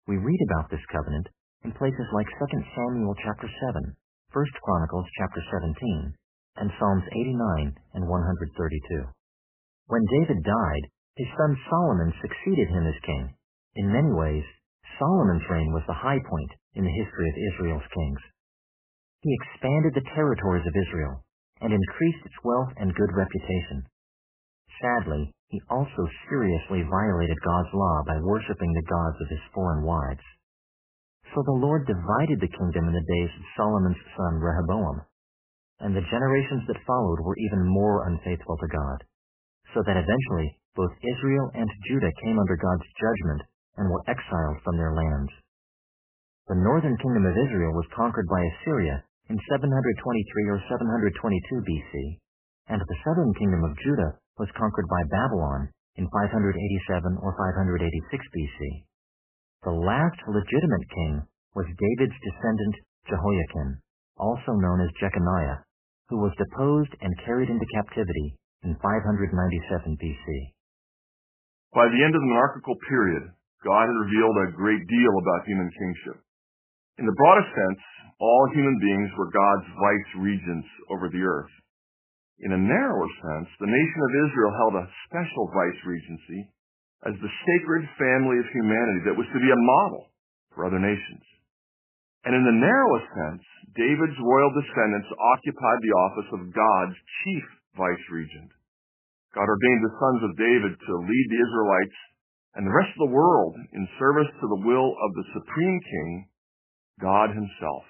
We read about this covenant in places like Second Samuel chapter seven, First Chronicles chapter seventeen, and Psalms eighty-nine and one thirty-two. When David died, his son Solomon succeeded him as king. In many ways, Solomon's reign was the high point in the history of Israel's kings. He expanded the territories of Israel and increased its wealth and good reputation. Sadly, he also seriously violated God's law by worshiping the gods of his foreign wives. So the Lord divided the kingdom in the days of Solomon's son Rehoboam, and the generations that followed were even more unfaithful to God, so that eventually both Israel and Judah came under God's judgment and were exiled from their lands. The northern kingdom of Israel was conquered by Assyria in seven twenty-three or seven twenty-two B C, and the southern kingdom of Judah was conquered by Babylon in five eighty-seven or five eighty-six B C. The last legitimate king was David's descendant Jehoiakim, also known as Jeconiah, who was deposed and carried into captivity in five ninety-seven B C. By the end of the monarchical period, God had revealed a great deal about human kingship. In the broadest sense, all human beings were God's vice regents over the earth. In a narrower sense, the nation of Israel held a special vice regency as the sacred family of humanity that was to be a model for other nations. And in the narrowest sense, David's royal descendants occupied the office of God's chief vice regent. God ordained the sons of David to lead the Israelites and the rest of the world in service to the will of the supreme king, God himself.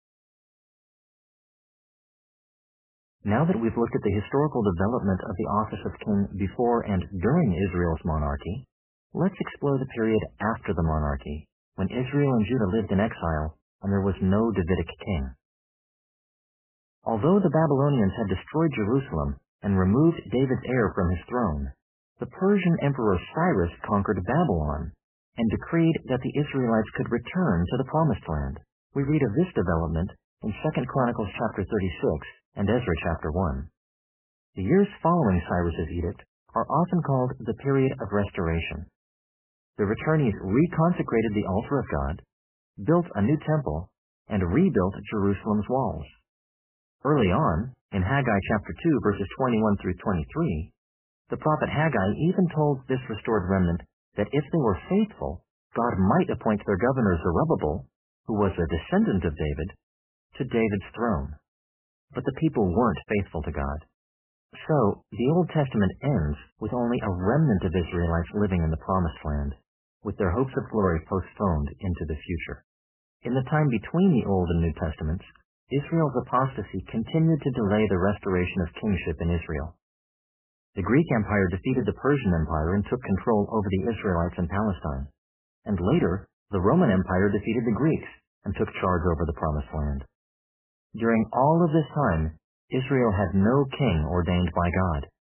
Now that we've looked at the historical development of the office of king before and during Israel's monarchy, let's explore the period after the monarchy, when Israel and Judah lived in exile and there was no Davidic king. Although the Babylonians had destroyed Jerusalem and removed David's heir from his throne, the Persian Emperor Cyrus conquered Babylon and decreed that the Israelites could return to the Promised Land. We read of this development in Second Chronicles chapter thirty-six and Ezra chapter one. The years following Cyrus's edict are often called the period of restoration. The returnees reconsecrated the altar of God, built a new temple, and rebuilt Jerusalem's walls. Early on, in Haggai chapter two, verses twenty-one through twenty-three, the prophet Haggai even told this restored remnant that if they were faithful, God might appoint their governor Zerubbabel, who was a descendant of David, to David's throne. But the people weren't faithful to God. So, the Old Testament ends with only a remnant of Israelites living in the Promised Land, with their hopes of glory postponed into the future. In the time between the Old and New Testaments, Israel's apostasy continued to delay the restoration of kingship in Israel. The Greek Empire defeated the Persian Empire and took control over the Israelites in Palestine. And later, the Roman Empire defeated the Greeks and took charge over the Promised Land. During all of this time, Israel had no king ordained by God.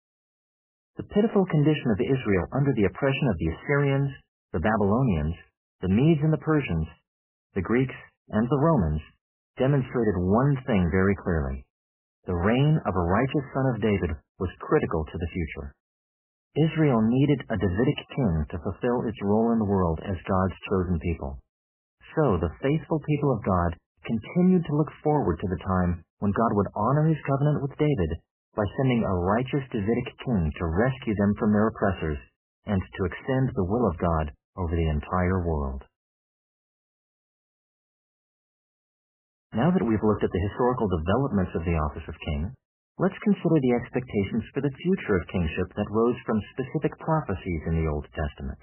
The pitiful condition of Israel under the oppression of the Assyrians, the Babylonians, the Medes and the Persians, the Greeks, and the Romans demonstrated one thing very clearly. The reign of a righteous son of David was critical to the future. Israel needed a Davidic king to fulfill its role in the world as God's chosen people. So the faithful people of God continued to look forward to the time when God would honor his covenant with David by sending a righteous Davidic king to rescue them from their oppressors and to extend the will of God over the entire world. Now that we've looked at the historical developments of the office of king, let's consider the expectations for the future of kingship that rose from specific prophecies in the Old Testament.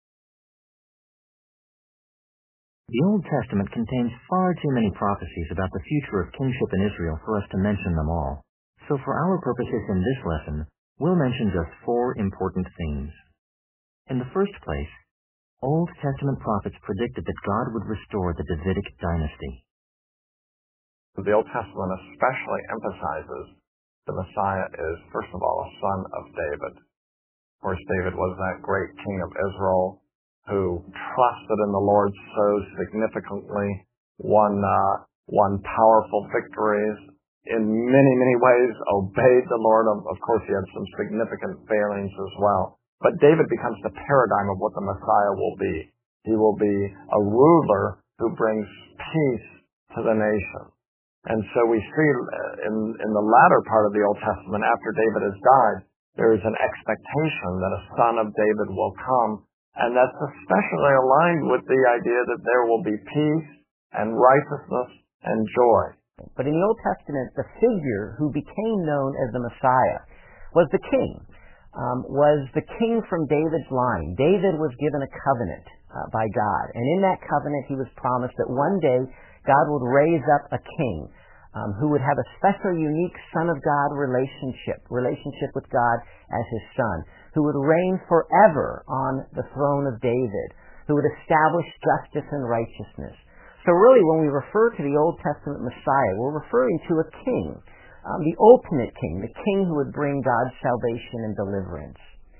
The Old Testament contains far too many prophecies about the future of kingship in Israel for us to mention them all. So for our purposes in this lesson, we'll mention just four important themes. In the first place, Old Testament prophets predicted that God would restore the Davidic dynasty. The Old Testament especially emphasizes the Messiah is, first of all, a son of David. Of course, David was that great king of Israel who trusted in the Lord so significantly, won, uh, won powerful victories, in many, many ways obeyed the Lord. Of, of course, he had some significant failings as well. But David becomes the paradigm of what the Messiah will be. He will be a ruler who brings peace to the nation. And so we see in, in the latter part of the Old Testament, after David has died, there is an expectation that a son of David will come, and that's especially aligned with the idea that there will be peace and righteousness and joy. But in the Old Testament, the figure who became known as the Messiah was the king, um, was the king from David's line. David was given a covenant uh, by God, and in that covenant he was promised that one day God would raise up a king um, who would have a special, unique Son of God relationship, relationship with God as his son, who would reign forever on the throne of David, who would establish justice and righteousness. So really, when we refer to the Old Testament Messiah, we're referring to a king, um, the ultimate king, the king who would bring God's salvation and deliverance.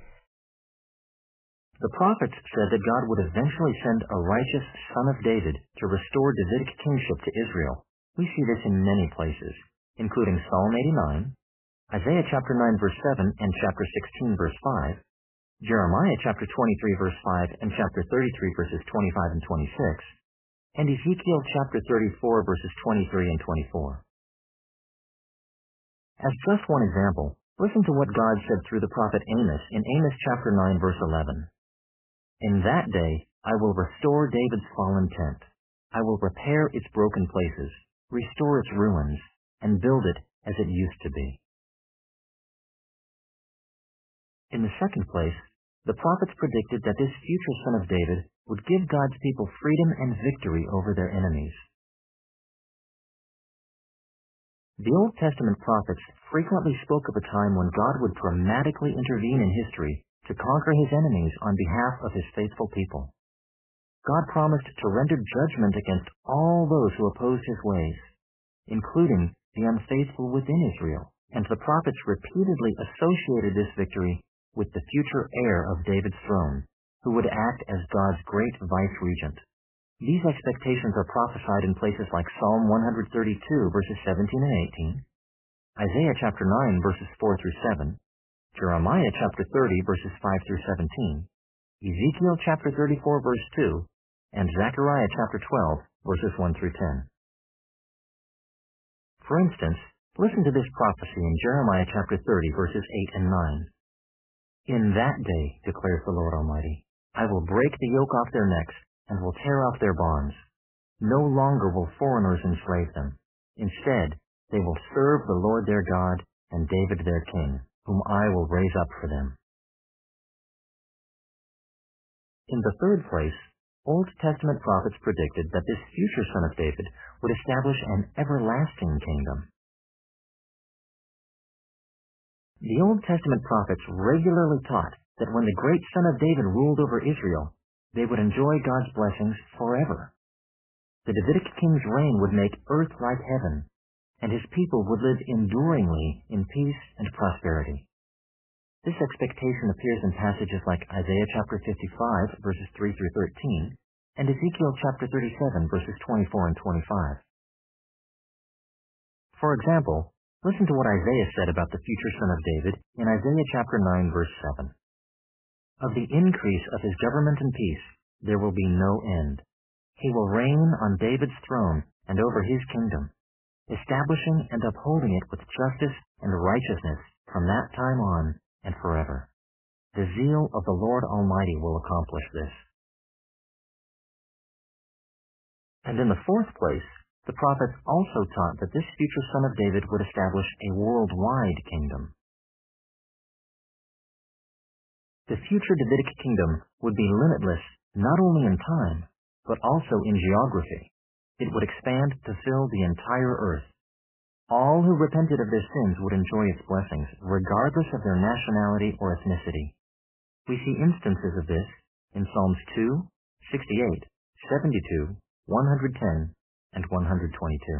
The prophets said that God would eventually send a righteous son of David to restore Davidic kingship to Israel. We see this in many places, including Psalm eighty-nine, Isaiah chapter nine verse seven and chapter sixteen verse five, Jeremiah chapter twenty-three verse five and chapter thirty-three verses twenty-five and twenty-six, and Ezekiel chapter thirty-four verses twenty-three and twenty-four. As just one example, listen to what God said through the prophet Amos in Amos chapter nine verse eleven. In that day I will restore David's fallen tent. I will repair its broken places, restore its ruins, and build it as it used to be. In the second place, the prophets predicted that this future son of David would give God's people freedom and victory over their enemies. The Old Testament prophets frequently spoke of a time when God would dramatically intervene in history to conquer his enemies on behalf of his faithful people. God promised to render judgment against all those who opposed his ways, including the unfaithful within Israel, and the prophets repeatedly associated this victory with the future heir of David's throne, who would act as God's great vice-regent. These expectations are prophesied in places like Psalm one thirty-two, verses seventeen and eighteen, Isaiah chapter nine, verses four through seven, Jeremiah chapter thirty, verses five through seventeen, Ezekiel chapter thirty-four, verse two, and Zechariah chapter twelve, verses one through ten. For instance, listen to this prophecy in Jeremiah chapter thirty, verses eight and nine. In that day, declares the Lord Almighty, I will break the yoke off their necks and will tear off their bonds. No longer will foreigners enslave them. Instead, they will serve the Lord their God and David their king, whom I will raise up for them. In the third place, Old Testament prophets predicted that this future son of David would establish an everlasting kingdom. The Old Testament prophets regularly taught that when the great son of David ruled over Israel, they would enjoy God's blessings forever. The Davidic king's reign would make earth like heaven, and his people would live enduringly in peace and prosperity. This expectation appears in passages like Isaiah chapter fifty-five, verses three through thirteen, and Ezekiel chapter thirty-seven, verses twenty-four and twenty-five. For example, listen to what Isaiah said about the future son of David in Isaiah chapter nine, verse seven. Of the increase of his government and peace there will be no end. He will reign on David's throne and over his kingdom, establishing and upholding it with justice and righteousness from that time on and forever. The zeal of the Lord Almighty will accomplish this. And in the fourth place, the prophets also taught that this future son of David would establish a worldwide kingdom. The future Davidic kingdom would be limitless not only in time, but also in geography. It would expand to fill the entire earth. All who repented of their sins would enjoy its blessings, regardless of their nationality or ethnicity. We see instances of this in Psalms two, sixty-eight, seventy-two, one ten, and one twenty-two.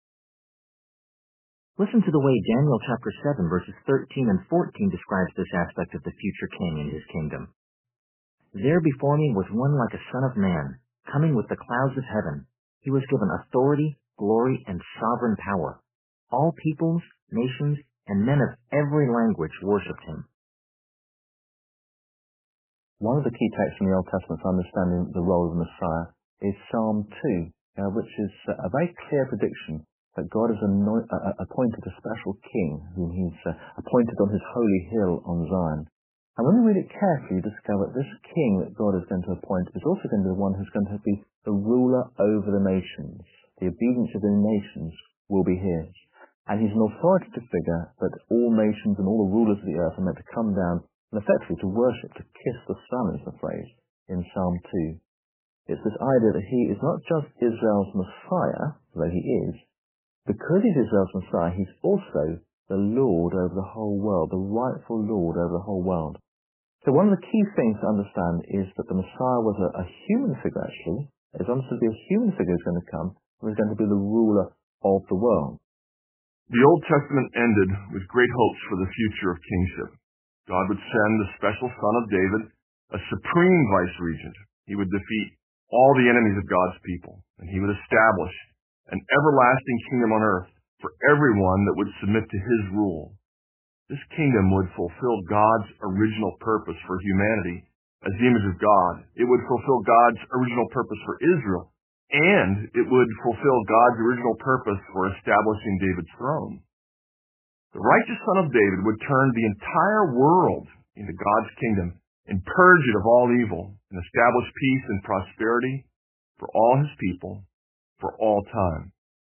Listen to the way Daniel chapter seven, verses thirteen and fourteen describes this aspect of the future king and his kingdom. There before me was one like a son of man, coming with the clouds of heaven. He was given authority, glory, and sovereign power. All peoples, nations, and men of every language worshipped him. One of the key texts in the Old Testament for understanding the role of the Messiah is Psalm two, uh, which is uh, a very clear prediction that God has anoint, uh, appointed a special king whom he's uh, appointed on his holy hill on Zion. And when we read it carefully, you discover that this king that God is going to appoint is also going to be the one who's going to be the ruler over the nations. The obedience of the nations will be his. And he's an authoritative figure that all nations and all the rulers of the earth are meant to come down and effectively to worship, to kiss the Son, is the phrase in Psalm two. It's this idea that he is not just Israel's Messiah, though he is. Because he's Israel's Messiah, he's also the Lord over the whole world, the rightful Lord over the whole world. So one of the key things to understand is that the Messiah was a, a human figure, actually. It's understood to be a human figure who's going to come, who is going to be the ruler of the world. The Old Testament ended with great hopes for the future of kingship. God would send a special son of David, a supreme vice-regent. He would defeat all the enemies of God's people, and he would establish an everlasting kingdom on earth for everyone that would submit to his rule. This kingdom would fulfill God's original purpose for humanity as the image of God. It would fulfill God's original purpose for Israel, and it would fulfill God's original purpose for establishing David's throne. The righteous son of David would turn the entire world into God's kingdom and purge it of all evil and establish peace and prosperity for all his people for all time.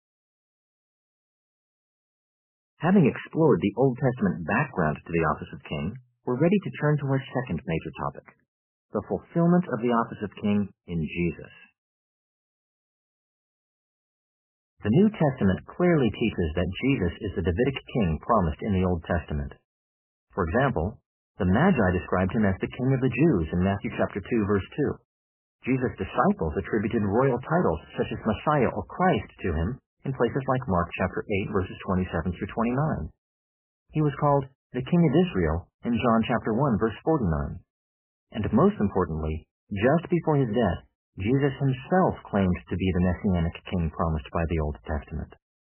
Having explored the Old Testament background to the office of king, we're ready to turn to our second major topic, the fulfillment of the office of king in Jesus. The New Testament clearly teaches that Jesus is the Davidic king promised in the Old Testament. For example, the Magi described him as the King of the Jews in Matthew chapter two, verse two. Jesus' disciples attributed royal titles such as Messiah or Christ to him in places like Mark chapter eight, verses twenty-seven through twenty-nine. He was called the King of Israel in John chapter one, verse forty-nine. And most importantly, just before his death, Jesus himself claimed to be the Messianic king promised by the Old Testament.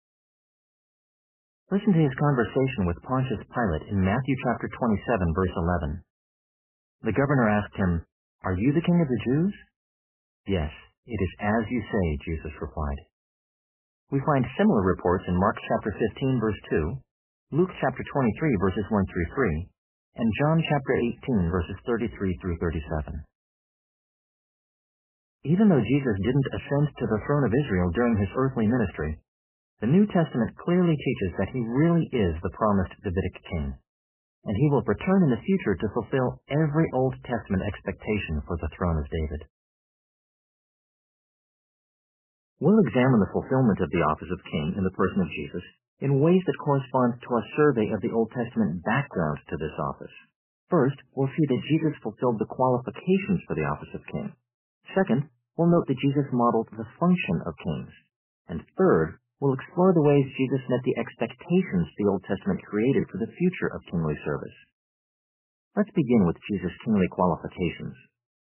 Listen to his conversation with Pontius Pilate in Matthew chapter twenty-seven, verse eleven. The governor asked him, "Are you the king of the Jews?" "Yes, it is as you say," Jesus replied. We find similar reports in Mark chapter fifteen, verse two, Luke chapter twenty-three, verses one through three, and John chapter eighteen, verses thirty-three through thirty-seven. Even though Jesus didn't ascend to the throne of Israel during his earthly ministry, the New Testament clearly teaches that he really is the promised Davidic king, and he will return in the future to fulfill every Old Testament expectation for the throne of David. We'll examine the fulfillment of the office of king in the person of Jesus in ways that correspond to a survey of the Old Testament background to this office. First, we'll see that Jesus fulfilled the qualifications for the office of king. Second, we'll note that Jesus modeled the function of kings. And third, we'll explore the ways Jesus met the expectations the Old Testament created for the future of kingly service. Let's begin with Jesus' kingly qualifications.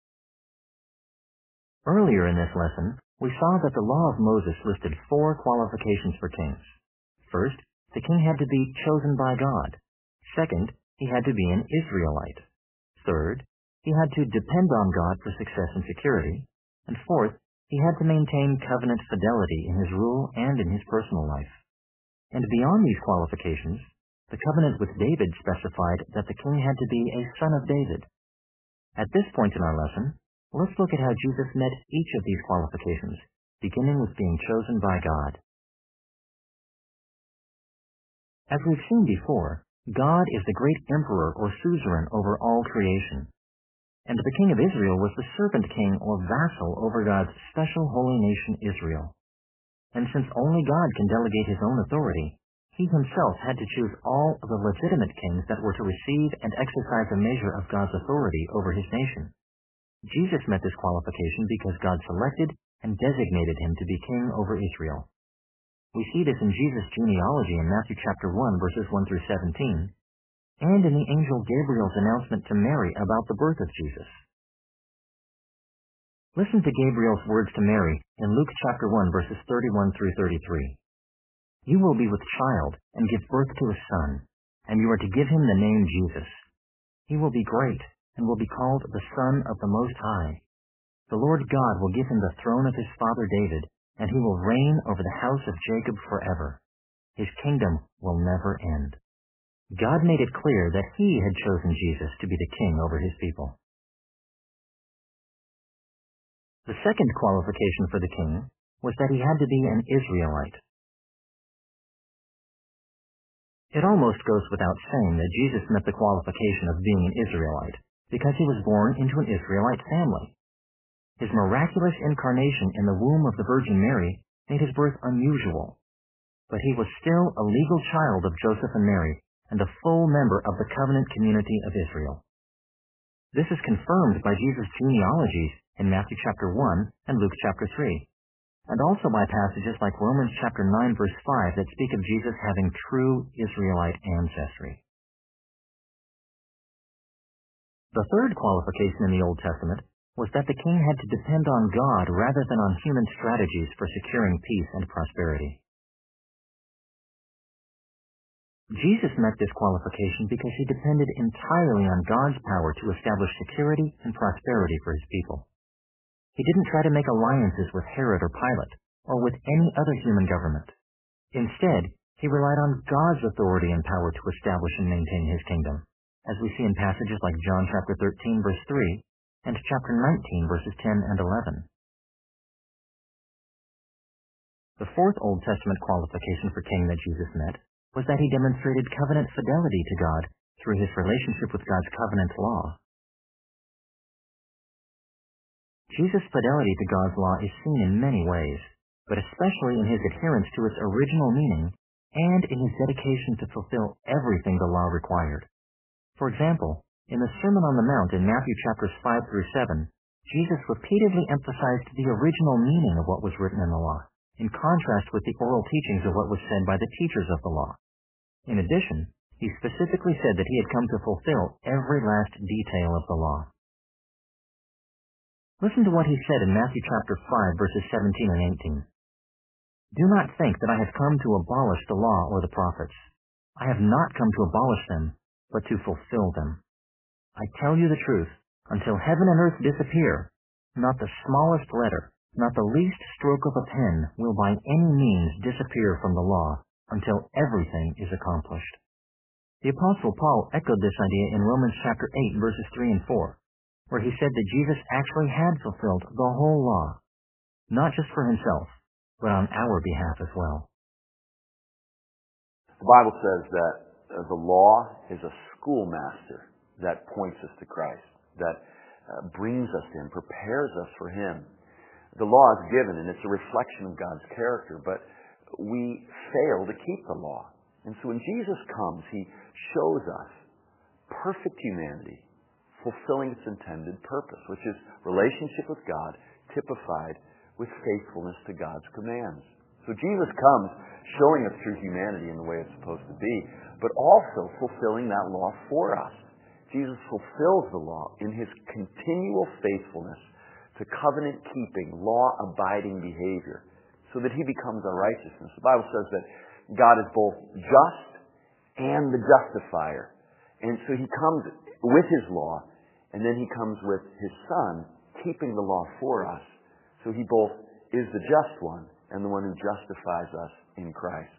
Earlier in this lesson, we saw that the law of Moses listed four qualifications for kings. First, the king had to be chosen by God. Second, he had to be an Israelite. Third, he had to depend on God for success and security. And fourth, he had to maintain covenant fidelity in his rule and in his personal life. And beyond these qualifications, the covenant with David specified that the king had to be a son of David. At this point in our lesson, let's look at how Jesus met each of these qualifications, beginning with being chosen by God. As we've seen before, God is the great emperor or suzerain over all creation. And the king of Israel was the servant king or vassal over God's special holy nation Israel. And since only God can delegate his own authority, he himself had to choose all of the legitimate kings that were to receive and exercise a measure of God's authority over his nation. Jesus met this qualification because God selected and designated him to be king over Israel. We see this in Jesus' genealogy in Matthew chapter one, verses one through seventeen, and in the angel Gabriel's announcement to Mary about the birth of Jesus. Listen to Gabriel's words to Mary in Luke chapter one, verses thirty-one through thirty-three. "You will be with child and give birth to a son, and you are to give him the name Jesus. He will be great and will be called the Son of the Most High. The Lord God will give him the throne of his father David, and he will reign over the house of Jacob forever. His kingdom will never end. God made it clear that he had chosen Jesus to be the king over his people. The second qualification for the king was that he had to be an Israelite. It almost goes without saying that Jesus met the qualification of being an Israelite because he was born into an Israelite family. His miraculous incarnation in the womb of the Virgin Mary made his birth unusual, but he was still a legal child of Joseph and Mary and a full member of the covenant community of Israel. This is confirmed by Jesus' genealogies in Matthew chapter one and Luke chapter three, and also by passages like Romans chapter nine verse five that speak of Jesus having true Israelite ancestry. The third qualification in the Old Testament was that the king had to depend on God rather than on human strategies for securing peace and prosperity. Jesus met this qualification because he depended entirely on God's power to establish security and prosperity for his people. He didn't try to make alliances with Herod or Pilate, or with any other human government. Instead, he relied on God's authority and power to establish and maintain his kingdom, as we see in passages like John chapter thirteen verse three and chapter nineteen verses ten and eleven. The fourth Old Testament qualification for king that Jesus met was that he demonstrated covenant fidelity to God through his relationship with God's covenant law. Jesus' fidelity to God's law is seen in many ways, but especially in his adherence to its original meaning and in his dedication to fulfill everything the law required. For example, in the Sermon on the Mount in Matthew chapters five through seven, Jesus repeatedly emphasized the original meaning of what was written in the law, in contrast with the oral teachings of what was said by the teachers of the law. In addition, he specifically said that he had come to fulfill every last detail of the law. Listen to what he said in Matthew chapter five, verses seventeen and eighteen. Do not think that I have come to abolish the law or the prophets. I have not come to abolish them, but to fulfill them. I tell you the truth, until heaven and earth disappear, not the smallest letter, not the least stroke of a pen will by any means disappear from the law until everything is accomplished. The Apostle Paul echoed this idea in Romans chapter eight, verses three and four, where he said that Jesus actually had fulfilled the whole law, not just for himself, but on our behalf as well. The Bible says that the law is a schoolmaster that points us to Christ, that uh, brings us in, prepares us for Him. The law is given, and it's a reflection of God's character, but we fail to keep the law. And so when Jesus comes, He shows us perfect humanity, fulfilling its intended purpose, which is relationship with God, typified with faithfulness to God's commands. So Jesus comes showing us true humanity in the way it's supposed to be, but also fulfilling that law for us. Jesus fulfills the law in His continual faithfulness to covenant-keeping, law-abiding behavior, so that He becomes our righteousness. The Bible says that God is both just and the justifier. And so He comes with His law, and then He comes with His Son, keeping the law for us. So He both is the just one and the one who justifies us in Christ.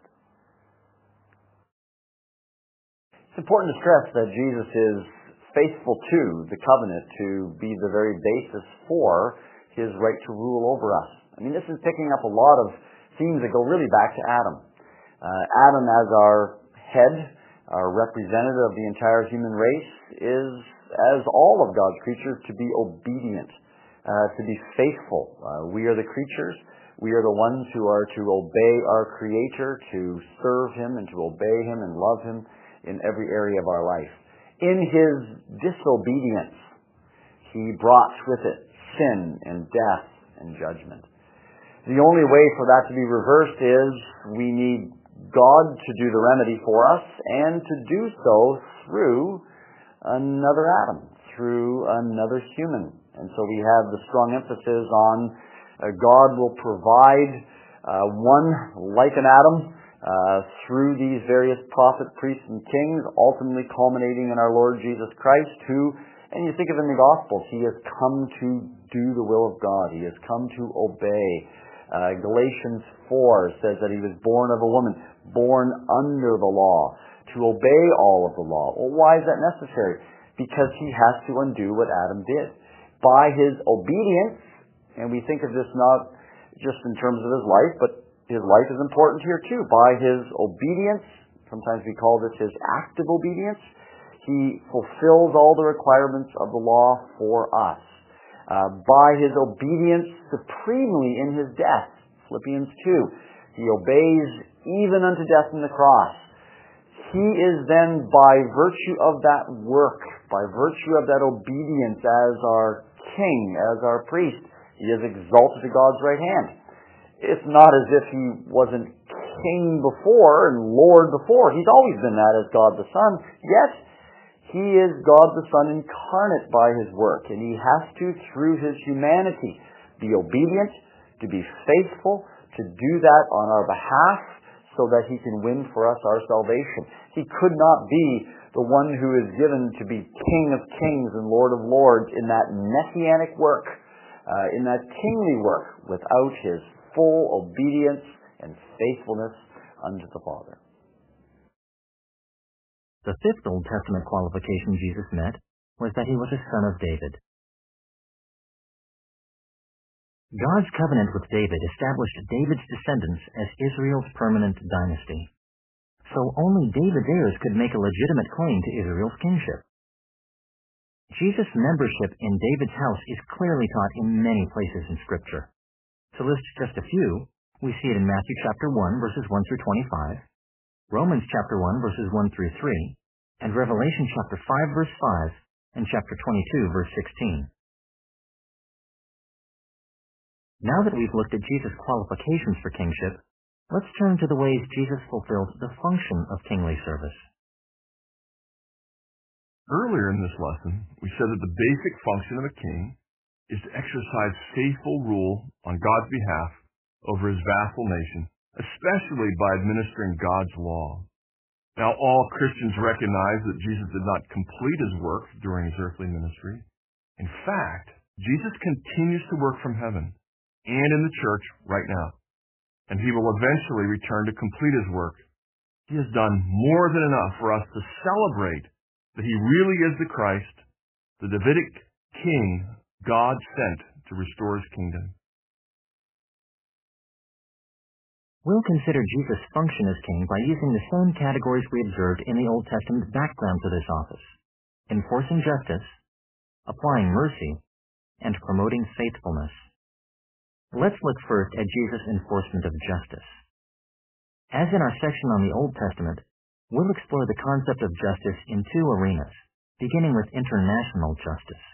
It's important to stress that Jesus is faithful to the covenant to be the very basis for His right to rule over us. I mean, this is picking up a lot of themes that go really back to Adam. Uh, Adam as our head, our representative of the entire human race, is, as all of God's creatures, to be obedient, uh, to be faithful. Uh, we are the creatures. We are the ones who are to obey our Creator, to serve Him and to obey Him and love Him in every area of our life. In His disobedience, He brought with it sin and death and judgment. The only way for that to be reversed is we need God to do the remedy for us, and to do so through another Adam, through another human. And so we have the strong emphasis on uh, God will provide uh, one like an Adam uh, through these various prophets, priests, and kings, ultimately culminating in our Lord Jesus Christ, who And you think of in the Gospels, he has come to do the will of God. He has come to obey. Uh, Galatians four says that he was born of a woman, born under the law, to obey all of the law. Well, why is that necessary? Because he has to undo what Adam did. By his obedience, and we think of this not just in terms of his life, but his life is important here too. By his obedience, sometimes we call this his active obedience, he fulfills all the requirements of the law for us. Uh, by his obedience supremely in his death, Philippians two, he obeys even unto death on the cross. He is then, by virtue of that work, by virtue of that obedience as our king, as our priest, he is exalted to God's right hand. It's not as if he wasn't king before and Lord before. He's always been that as God the Son. Yet, he is God the Son incarnate by his work, and he has to, through his humanity, be obedient, to be faithful, to do that on our behalf so that he can win for us our salvation. He could not be the one who is given to be King of Kings and Lord of Lords in that messianic work, uh, in that kingly work, without his full obedience and faithfulness unto the Father. The fifth Old Testament qualification Jesus met was that he was a son of David. God's covenant with David established David's descendants as Israel's permanent dynasty. So only David's heirs could make a legitimate claim to Israel's kingship. Jesus' membership in David's house is clearly taught in many places in Scripture. To list just a few, we see it in Matthew chapter one, verses one through twenty-five, Romans chapter one, verses one through three, and Revelation chapter five, verse five, and chapter twenty-two, verse sixteen. Now that we've looked at Jesus' qualifications for kingship, let's turn to the ways Jesus fulfilled the function of kingly service. Earlier in this lesson, we said that the basic function of a king is to exercise faithful rule on God's behalf over his vassal nation, especially by administering God's law. Now, all Christians recognize that Jesus did not complete his work during his earthly ministry. In fact, Jesus continues to work from heaven and in the church right now, and he will eventually return to complete his work. He has done more than enough for us to celebrate that he really is the Christ, the Davidic king God sent to restore his kingdom. We'll consider Jesus' function as king by using the same categories we observed in the Old Testament background to this office: enforcing justice, applying mercy, and promoting faithfulness. Let's look first at Jesus' enforcement of justice. As in our section on the Old Testament, we'll explore the concept of justice in two arenas, beginning with international justice.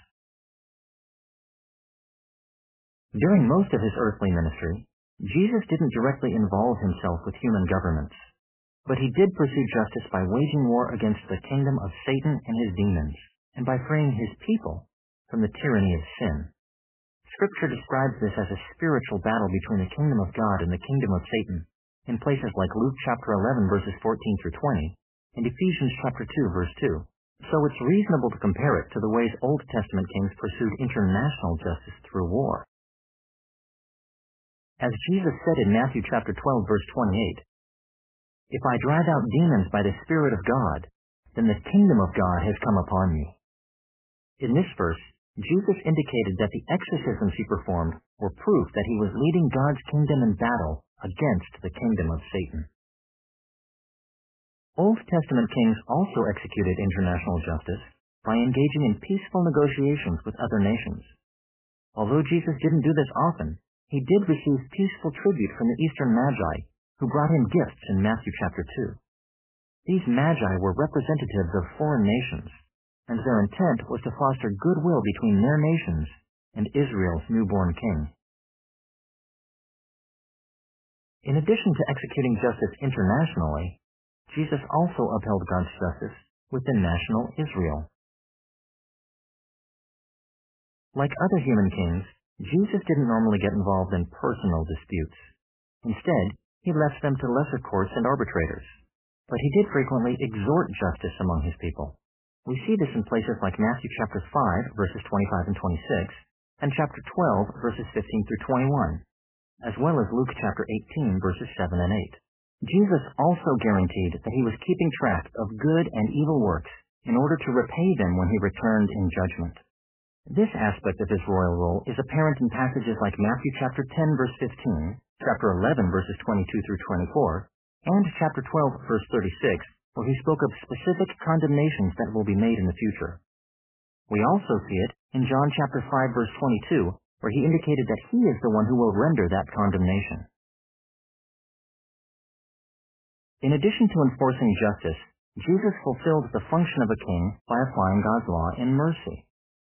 During most of his earthly ministry, Jesus didn't directly involve himself with human governments, but he did pursue justice by waging war against the kingdom of Satan and his demons, and by freeing his people from the tyranny of sin. Scripture describes this as a spiritual battle between the kingdom of God and the kingdom of Satan, in places like Luke chapter eleven, verses fourteen through twenty, and Ephesians chapter two, verse two. So it's reasonable to compare it to the ways Old Testament kings pursued international justice through war. As Jesus said in Matthew chapter twelve, verse twenty-eight, "If I drive out demons by the Spirit of God, then the kingdom of God has come upon you." In this verse, Jesus indicated that the exorcisms he performed were proof that he was leading God's kingdom in battle against the kingdom of Satan. Old Testament kings also executed international justice by engaging in peaceful negotiations with other nations. Although Jesus didn't do this often, he did receive peaceful tribute from the Eastern Magi, who brought him gifts in Matthew chapter two. These Magi were representatives of foreign nations, and their intent was to foster goodwill between their nations and Israel's newborn king. In addition to executing justice internationally, Jesus also upheld God's justice within national Israel. Like other human kings, Jesus didn't normally get involved in personal disputes. Instead, he left them to lesser courts and arbitrators. But he did frequently exhort justice among his people. We see this in places like Matthew chapter five, verses twenty-five and twenty-six, and chapter twelve, verses fifteen through twenty-one, as well as Luke chapter eighteen, verses seven and eight. Jesus also guaranteed that he was keeping track of good and evil works in order to repay them when he returned in judgment. This aspect of his royal rule is apparent in passages like Matthew chapter ten, verse fifteen, chapter eleven, verses twenty-two through twenty-four, and chapter twelve, verse thirty-six, where he spoke of specific condemnations that will be made in the future. We also see it in John chapter five, verse twenty-two, where he indicated that he is the one who will render that condemnation. In addition to enforcing justice, Jesus fulfilled the function of a king by applying God's law in mercy.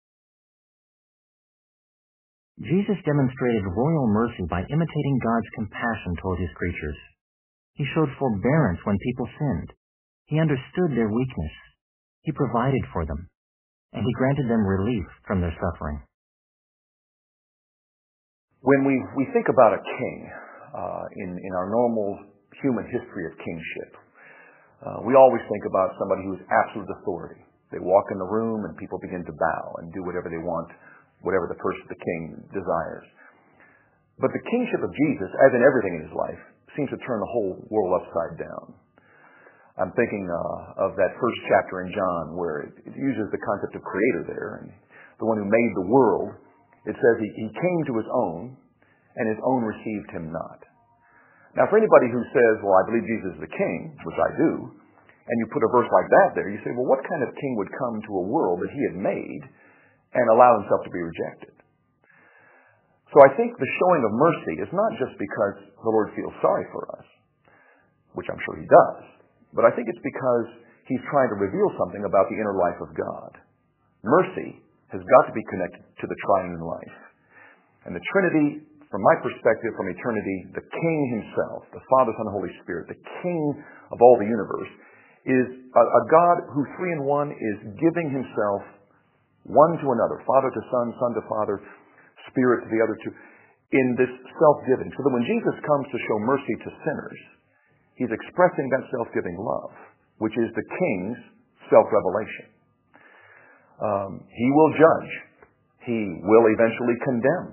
Jesus demonstrated royal mercy by imitating God's compassion toward his creatures. He showed forbearance when people sinned. He understood their weakness. He provided for them, and he granted them relief from their suffering. When we, we think about a king uh, in, in our normal human history of kingship, uh, we always think about somebody who is absolute authority. They walk in the room and people begin to bow and do whatever they want, whatever the person, the king, desires. But the kingship of Jesus, as in everything in his life, seems to turn the whole world upside down. I'm thinking uh, of that first chapter in John where it, it uses the concept of creator there, and the one who made the world. It says he, he came to his own, and his own received him not. Now, for anybody who says, well, I believe Jesus is the king, which I do, and you put a verse like that there, you say, well, what kind of king would come to a world that he had made and allow himself to be rejected? So I think the showing of mercy is not just because the Lord feels sorry for us, which I'm sure he does, but I think it's because he's trying to reveal something about the inner life of God. Mercy has got to be connected to the triune life. And the Trinity, from my perspective, from eternity, the King himself, the Father, Son, and Holy Spirit, the King of all the universe, is a, a God who, three in one, is giving himself one to another, Father to Son, Son to Father, Spirit to the other two, in this self-giving. So that when Jesus comes to show mercy to sinners, he's expressing that self-giving love, which is the King's self-revelation. Um, he will judge. He will eventually condemn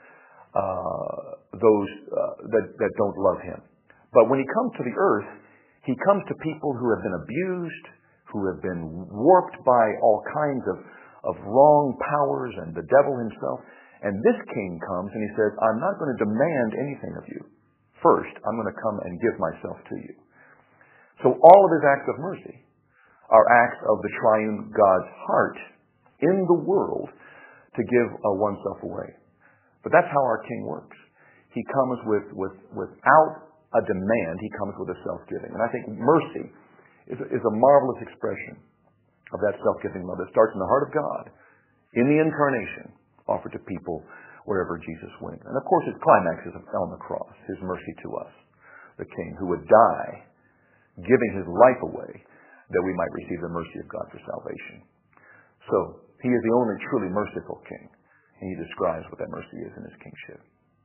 uh, those uh, that, that don't love him. But when he comes to the earth, he comes to people who have been abused, who have been warped by all kinds of, of wrong powers and the devil himself. And this king comes and he says, I'm not going to demand anything of you. First, I'm going to come and give myself to you. So all of his acts of mercy are acts of the triune God's heart in the world to give uh, oneself away. But that's how our king works. He comes with, with without a demand, he comes with a self-giving. And I think mercy is a, is a marvelous expression of that self-giving love that starts in the heart of God, in the incarnation, offered to people wherever Jesus went. And of course his climax is on the cross, his mercy to us, the king who would die, giving his life away, that we might receive the mercy of God for salvation. So, he is the only truly merciful king, and he describes what that mercy is in his kingship.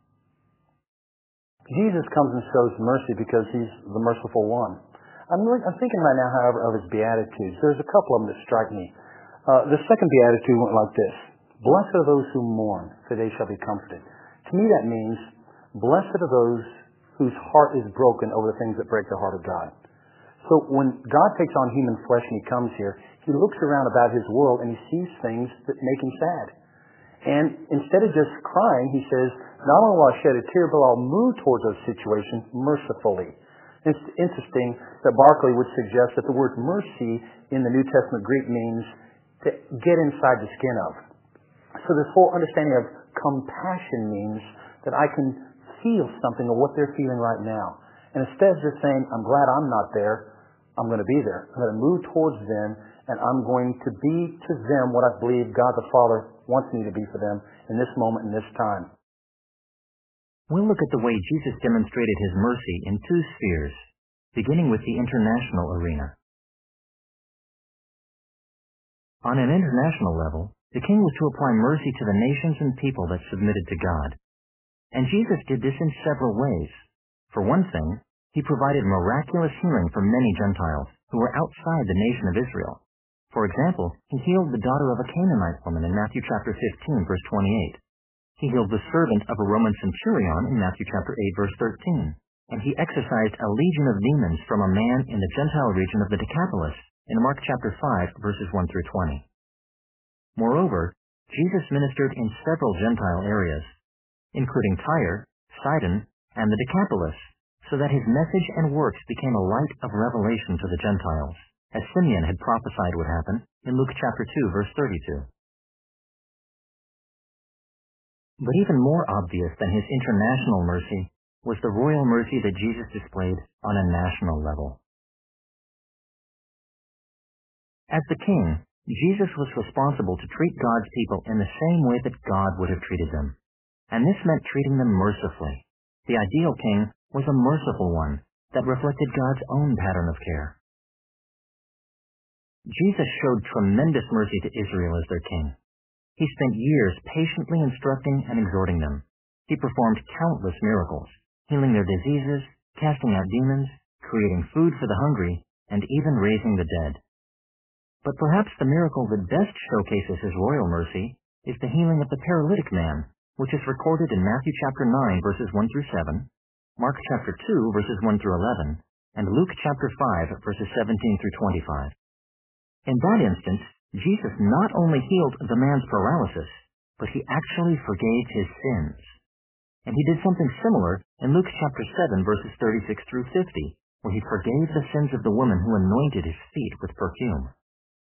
Jesus comes and shows mercy because he's the merciful one. I'm, really, I'm thinking right now, however, of his Beatitudes. There's a couple of them that strike me. Uh, the second Beatitude went like this: Blessed are those who mourn, for they shall be comforted. To me that means, blessed are those whose heart is broken over the things that break the heart of God. So when God takes on human flesh and he comes here, he looks around about his world and he sees things that make him sad. And instead of just crying, he says, not only will I shed a tear, but I'll move towards those situations mercifully. It's interesting that Barclay would suggest that the word mercy in the New Testament Greek means to get inside the skin of. So this whole understanding of compassion means that I can feel something of what they're feeling right now. And instead of just saying, I'm glad I'm not there, I'm going to be there. I'm going to move towards them, and I'm going to be to them what I believe God the Father wants me to be for them in this moment and this time. We'll look at the way Jesus demonstrated his mercy in two spheres, beginning with the international arena. On an international level, the king was to apply mercy to the nations and people that submitted to God. And Jesus did this in several ways. For one thing, he provided miraculous healing for many Gentiles who were outside the nation of Israel. For example, he healed the daughter of a Canaanite woman in Matthew chapter fifteen, verse twenty-eight. He healed the servant of a Roman centurion in Matthew chapter eight, verse thirteen. And he exorcised a legion of demons from a man in the Gentile region of the Decapolis in Mark chapter five, verses one through twenty. Moreover, Jesus ministered in several Gentile areas, including Tyre, Sidon, and the Decapolis, so that his message and works became a light of revelation to the Gentiles, as Simeon had prophesied would happen in Luke chapter two, verse thirty-two. But even more obvious than his international mercy was the royal mercy that Jesus displayed on a national level. As the king, Jesus was responsible to treat God's people in the same way that God would have treated them. And this meant treating them mercifully. The ideal king was a merciful one that reflected God's own pattern of care. Jesus showed tremendous mercy to Israel as their king. He spent years patiently instructing and exhorting them. He performed countless miracles, healing their diseases, casting out demons, creating food for the hungry, and even raising the dead. But perhaps the miracle that best showcases his royal mercy is the healing of the paralytic man, which is recorded in Matthew chapter nine, verses one through seven, Mark chapter two, verses one through eleven, and Luke chapter five, verses seventeen through twenty-five. In that instance, Jesus not only healed the man's paralysis, but he actually forgave his sins. And he did something similar in Luke chapter seven, verses thirty-six through fifty, where he forgave the sins of the woman who anointed his feet with perfume.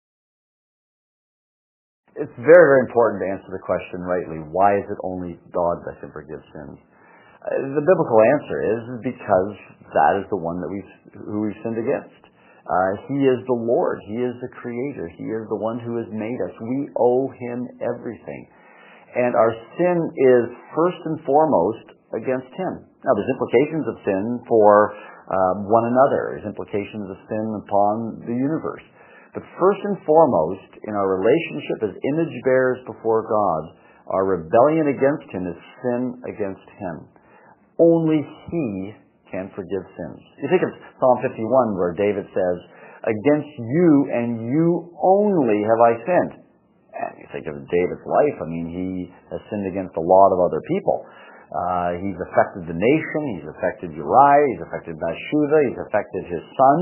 It's very, very important to answer the question rightly. Why is it only God that can forgive sins? Uh, the biblical answer is because that is the one that we've, who we've sinned against. Uh, he is the Lord. He is the Creator. He is the one who has made us. We owe Him everything. And our sin is first and foremost against Him. Now, there's implications of sin for uh, one another. There's implications of sin upon the universe. But first and foremost, in our relationship as image bearers before God, our rebellion against Him is sin against Him. Only He can forgive sins. You think of Psalm fifty-one where David says, "Against you and you only have I sinned." And you think of David's life, I mean, he has sinned against a lot of other people. Uh, he's affected the nation, he's affected Uriah, he's affected Bathsheba, he's affected his son.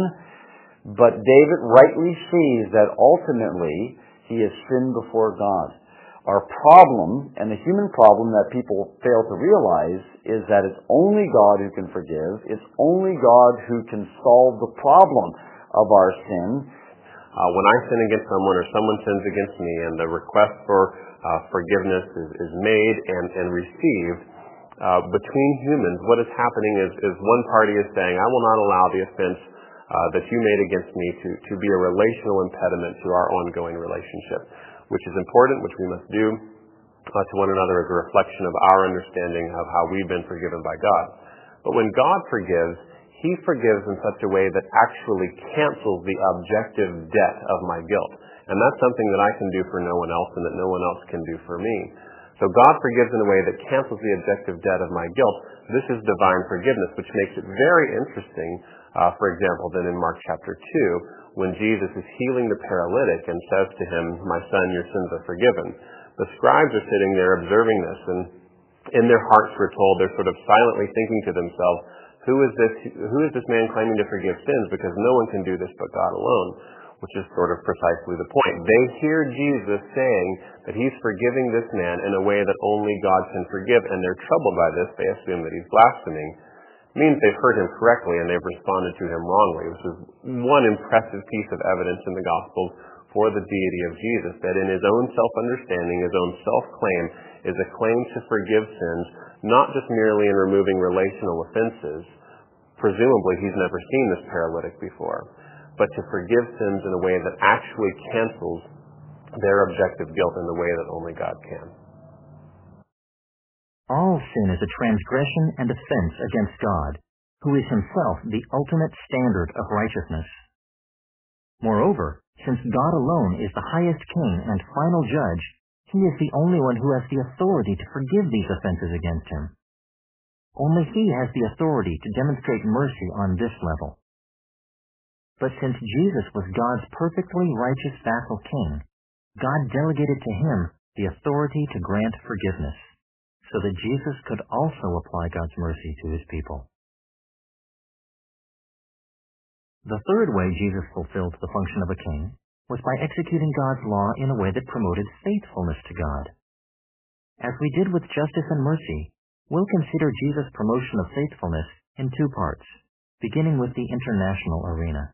But David rightly sees that ultimately he has sinned before God. Our problem, and the human problem that people fail to realize, is that it's only God who can forgive. It's only God who can solve the problem of our sin. Uh, when I sin against someone or someone sins against me and the request for uh, forgiveness is, is made and, and received, uh, between humans, what is happening is, is one party is saying, I will not allow the offense uh, that you made against me to, to be a relational impediment to our ongoing relationship, which is important, which we must do uh, to one another as a reflection of our understanding of how we've been forgiven by God. But when God forgives, He forgives in such a way that actually cancels the objective debt of my guilt. And that's something that I can do for no one else and that no one else can do for me. So God forgives in a way that cancels the objective debt of my guilt. This is divine forgiveness, which makes it very interesting, uh, for example, then in Mark chapter two, when Jesus is healing the paralytic and says to him, "My son, your sins are forgiven." The scribes are sitting there observing this, and in their hearts, we're told, they're sort of silently thinking to themselves, Who is this Who is this man claiming to forgive sins? Because no one can do this but God alone, which is sort of precisely the point. They hear Jesus saying that He's forgiving this man in a way that only God can forgive, and they're troubled by this. They assume that He's blaspheming. It means they've heard Him correctly and they've responded to Him wrongly. This is one impressive piece of evidence in the Gospels for the deity of Jesus, that in His own self-understanding, His own self-claim, is a claim to forgive sins, not just merely in removing relational offenses. Presumably, He's never seen this paralytic before, but to forgive sins in a way that actually cancels their objective guilt in the way that only God can. All sin is a transgression and offense against God, who is Himself the ultimate standard of righteousness. Moreover, since God alone is the highest king and final judge, He is the only one who has the authority to forgive these offenses against Him. Only He has the authority to demonstrate mercy on this level. But since Jesus was God's perfectly righteous vassal king, God delegated to him the authority to grant forgiveness, so that Jesus could also apply God's mercy to his people. The third way Jesus fulfilled the function of a king was by executing God's law in a way that promoted faithfulness to God. As we did with justice and mercy, we'll consider Jesus' promotion of faithfulness in two parts, beginning with the international arena.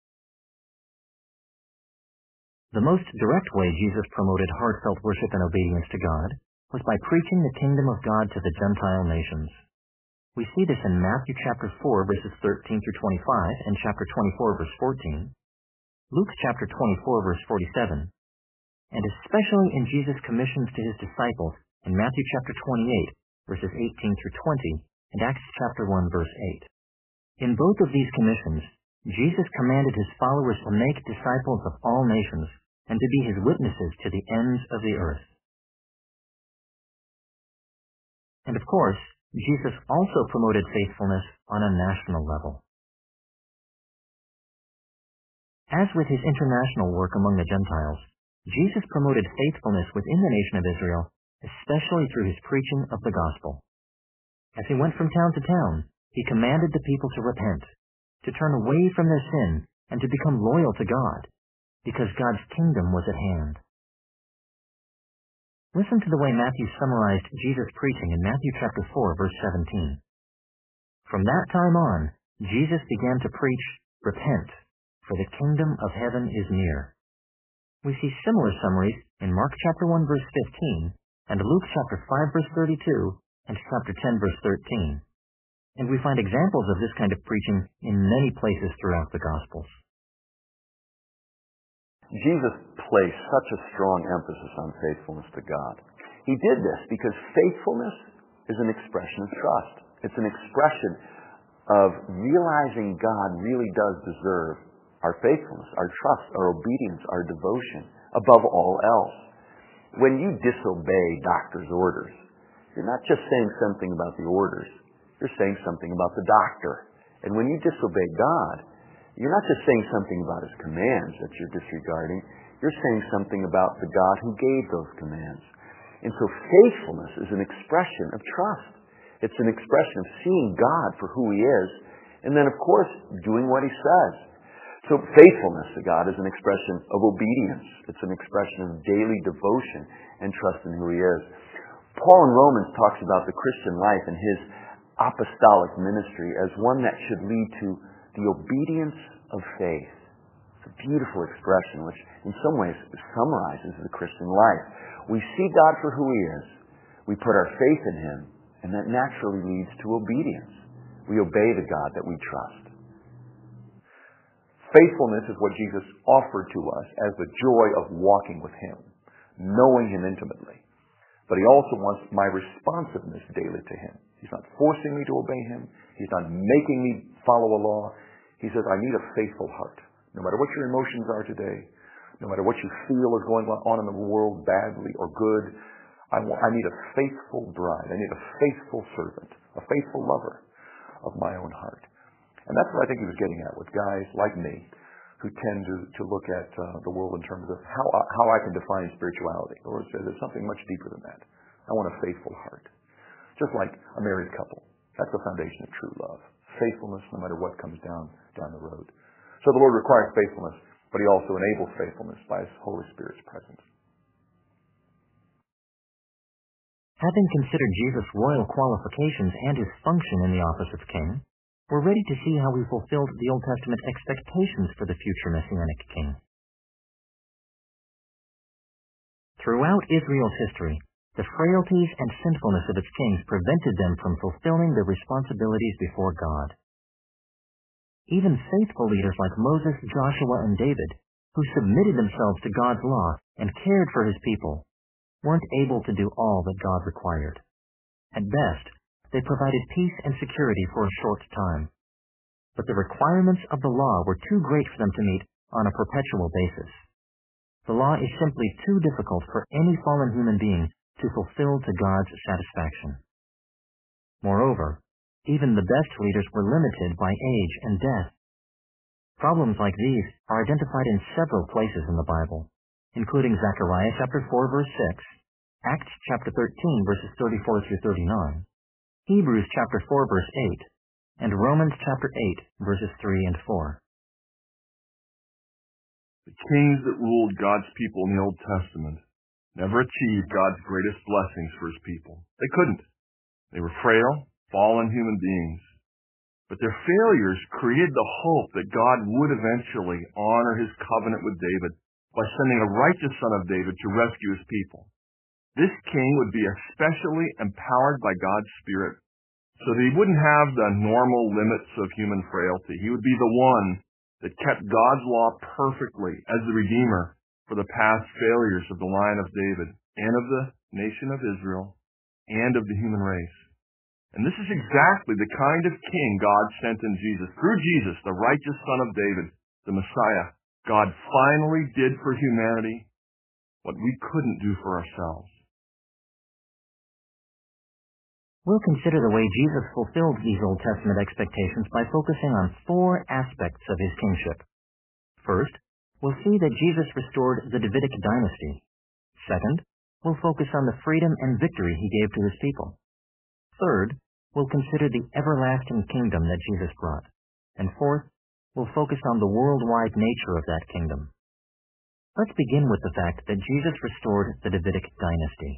The most direct way Jesus promoted heartfelt worship and obedience to God was by preaching the kingdom of God to the Gentile nations. We see this in Matthew chapter four, verses thirteen through twenty-five, and chapter twenty-four, verse fourteen, Luke chapter twenty-four, verse forty-seven, and especially in Jesus' commissions to his disciples in Matthew chapter twenty-eight, verses eighteen through twenty, and Acts chapter one, verse eight. In both of these commissions, Jesus commanded his followers to make disciples of all nations and to be his witnesses to the ends of the earth. And of course, Jesus also promoted faithfulness on a national level. As with his international work among the Gentiles, Jesus promoted faithfulness within the nation of Israel, especially through his preaching of the gospel. As he went from town to town, he commanded the people to repent, to turn away from their sin, and to become loyal to God, because God's kingdom was at hand. Listen to the way Matthew summarized Jesus' preaching in Matthew chapter four, verse seventeen. From that time on, Jesus began to preach, "Repent, for the kingdom of heaven is near." We see similar summaries in Mark chapter one, verse fifteen, and Luke chapter five, verse thirty-two, and chapter ten, verse thirteen. And we find examples of this kind of preaching in many places throughout the Gospels. Jesus placed such a strong emphasis on faithfulness to God. He did this because faithfulness is an expression of trust. It's an expression of realizing God really does deserve our faithfulness, our trust, our obedience, our devotion, above all else. When you disobey doctor's orders, you're not just saying something about the orders, you're saying something about the doctor. And when you disobey God, you're not just saying something about his commands that you're disregarding, you're saying something about the God who gave those commands. And so faithfulness is an expression of trust. It's an expression of seeing God for who he is, and then of course doing what he says. So faithfulness to God is an expression of obedience. It's an expression of daily devotion and trust in who he is. Paul in Romans talks about the Christian life and his apostolic ministry as one that should lead to the obedience of faith. It's a beautiful expression which in some ways summarizes the Christian life. We see God for who he is. We put our faith in him, and that naturally leads to obedience. We obey the God that we trust. Faithfulness is what Jesus offered to us as the joy of walking with him, knowing him intimately. But he also wants my responsiveness daily to him. He's not forcing me to obey him. He's not making me follow a law. He says, I need a faithful heart. No matter what your emotions are today, no matter what you feel is going on in the world, badly or good, I, want, I need a faithful bride. I need a faithful servant, a faithful lover of my own heart. And that's what I think he was getting at with guys like me who tend to, to look at uh, the world in terms of how, how I can define spirituality. The Lord says there's something much deeper than that. I want a faithful heart. Just like a married couple. That's the foundation of true love. Faithfulness no matter what comes down down the road. So the Lord requires faithfulness, but he also enables faithfulness by his Holy Spirit's presence. Having considered Jesus' royal qualifications and his function in the office of king, we're ready to see how he fulfilled the Old Testament expectations for the future Messianic king. Throughout Israel's history, the frailties and sinfulness of its kings prevented them from fulfilling their responsibilities before God. Even faithful leaders like Moses, Joshua, and David, who submitted themselves to God's law and cared for his people, weren't able to do all that God required. At best, they provided peace and security for a short time. But the requirements of the law were too great for them to meet on a perpetual basis. The law is simply too difficult for any fallen human being to fulfill to God's satisfaction. Moreover, even the best leaders were limited by age and death. Problems like these are identified in several places in the Bible, including Zechariah chapter four verse six, Acts chapter thirteen verses thirty-four through thirty-nine, Hebrews chapter four verse eight, and Romans chapter eight verses three and four. The kings that ruled God's people in the Old Testament never achieved God's greatest blessings for his people. They couldn't. They were frail, fallen human beings. But their failures created the hope that God would eventually honor his covenant with David by sending a righteous son of David to rescue his people. This king would be especially empowered by God's Spirit so that he wouldn't have the normal limits of human frailty. He would be the one that kept God's law perfectly as the Redeemer for the past failures of the line of David and of the nation of Israel and of the human race. And this is exactly the kind of king God sent in Jesus. Through Jesus, the righteous son of David, the Messiah, God finally did for humanity what we couldn't do for ourselves. We'll consider the way Jesus fulfilled these Old Testament expectations by focusing on four aspects of his kingship. First, we'll see that Jesus restored the Davidic dynasty. Second, we'll focus on the freedom and victory he gave to his people. Third, we'll consider the everlasting kingdom that Jesus brought. And fourth, we'll focus on the worldwide nature of that kingdom. Let's begin with the fact that Jesus restored the Davidic dynasty.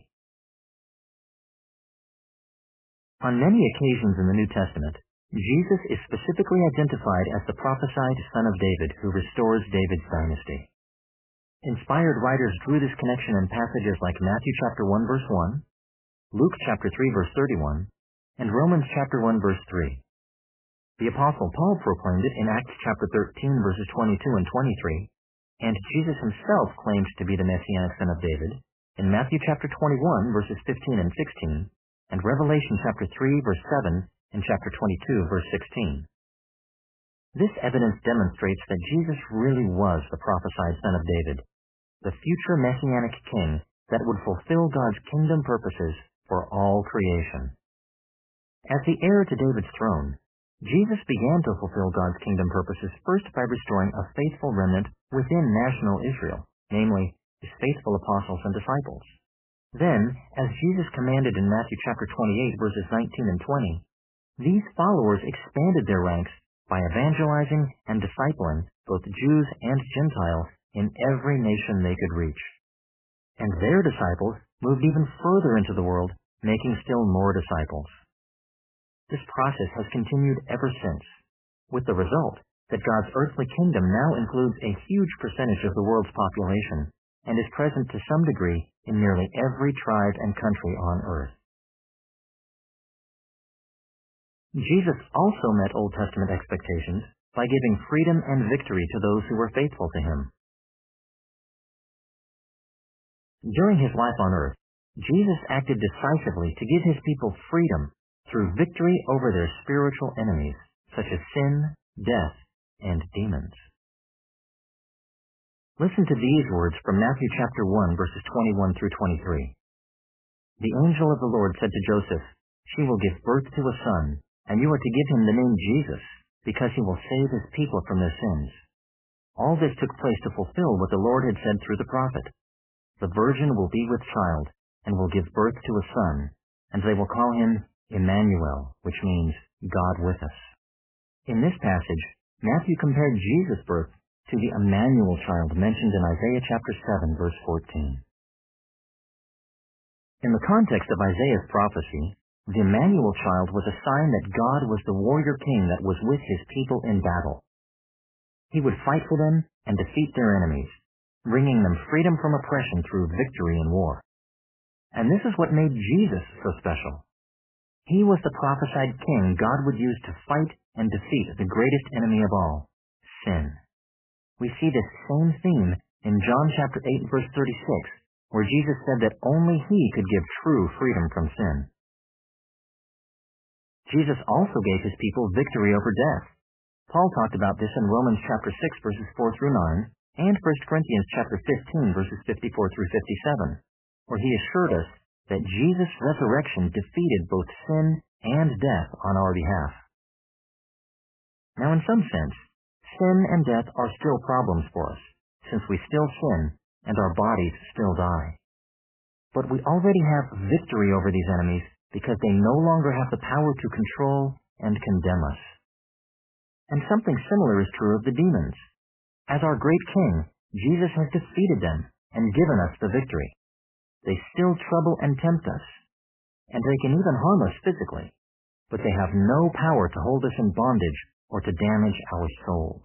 On many occasions in the New Testament, Jesus is specifically identified as the prophesied Son of David who restores David's dynasty. Inspired writers drew this connection in passages like Matthew chapter one verse one, Luke chapter three verse thirty-one, and Romans chapter one verse three. The Apostle Paul proclaimed it in Acts chapter thirteen verses twenty-two and twenty-three, and Jesus himself claimed to be the Messianic Son of David in Matthew chapter twenty-one verses fifteen and sixteen, and Revelation chapter three verse seven and chapter twenty-two verse sixteen. This evidence demonstrates that Jesus really was the prophesied Son of David, the future Messianic King that would fulfill God's kingdom purposes for all creation. As the heir to David's throne, Jesus began to fulfill God's kingdom purposes first by restoring a faithful remnant within national Israel, namely his faithful apostles and disciples. Then, as Jesus commanded in Matthew chapter twenty-eight verses nineteen and twenty, these followers expanded their ranks by evangelizing and discipling both Jews and Gentiles in every nation they could reach. And their disciples moved even further into the world, making still more disciples. This process has continued ever since, with the result that God's earthly kingdom now includes a huge percentage of the world's population and is present to some degree in nearly every tribe and country on earth. Jesus also met Old Testament expectations by giving freedom and victory to those who were faithful to him. During his life on earth, Jesus acted decisively to give his people freedom through victory over their spiritual enemies, such as sin, death, and demons. Listen to these words from Matthew chapter one, verses twenty-one through twenty-three. The angel of the Lord said to Joseph, "She will give birth to a son, and you are to give him the name Jesus, because he will save his people from their sins." All this took place to fulfill what the Lord had said through the prophet. The virgin will be with child, and will give birth to a son, and they will call him Emmanuel, which means God with us. In this passage, Matthew compared Jesus' birth to the Emmanuel child mentioned in Isaiah chapter seven, verse fourteen. In the context of Isaiah's prophecy, the Emmanuel child was a sign that God was the warrior king that was with his people in battle. He would fight for them and defeat their enemies, bringing them freedom from oppression through victory in war. And this is what made Jesus so special. He was the prophesied king God would use to fight and defeat the greatest enemy of all, sin. We see this same theme in John chapter eight, verse thirty-six, where Jesus said that only he could give true freedom from sin. Jesus also gave his people victory over death. Paul talked about this in Romans chapter six, verses four through nine, and First Corinthians chapter fifteen, verses fifty-four through fifty-seven, where he assured us that Jesus' resurrection defeated both sin and death on our behalf. Now, in some sense, sin and death are still problems for us, since we still sin and our bodies still die. But we already have victory over these enemies because they no longer have the power to control and condemn us. And something similar is true of the demons. As our great King, Jesus has defeated them and given us the victory. They still trouble and tempt us, and they can even harm us physically, but they have no power to hold us in bondage or to damage our souls.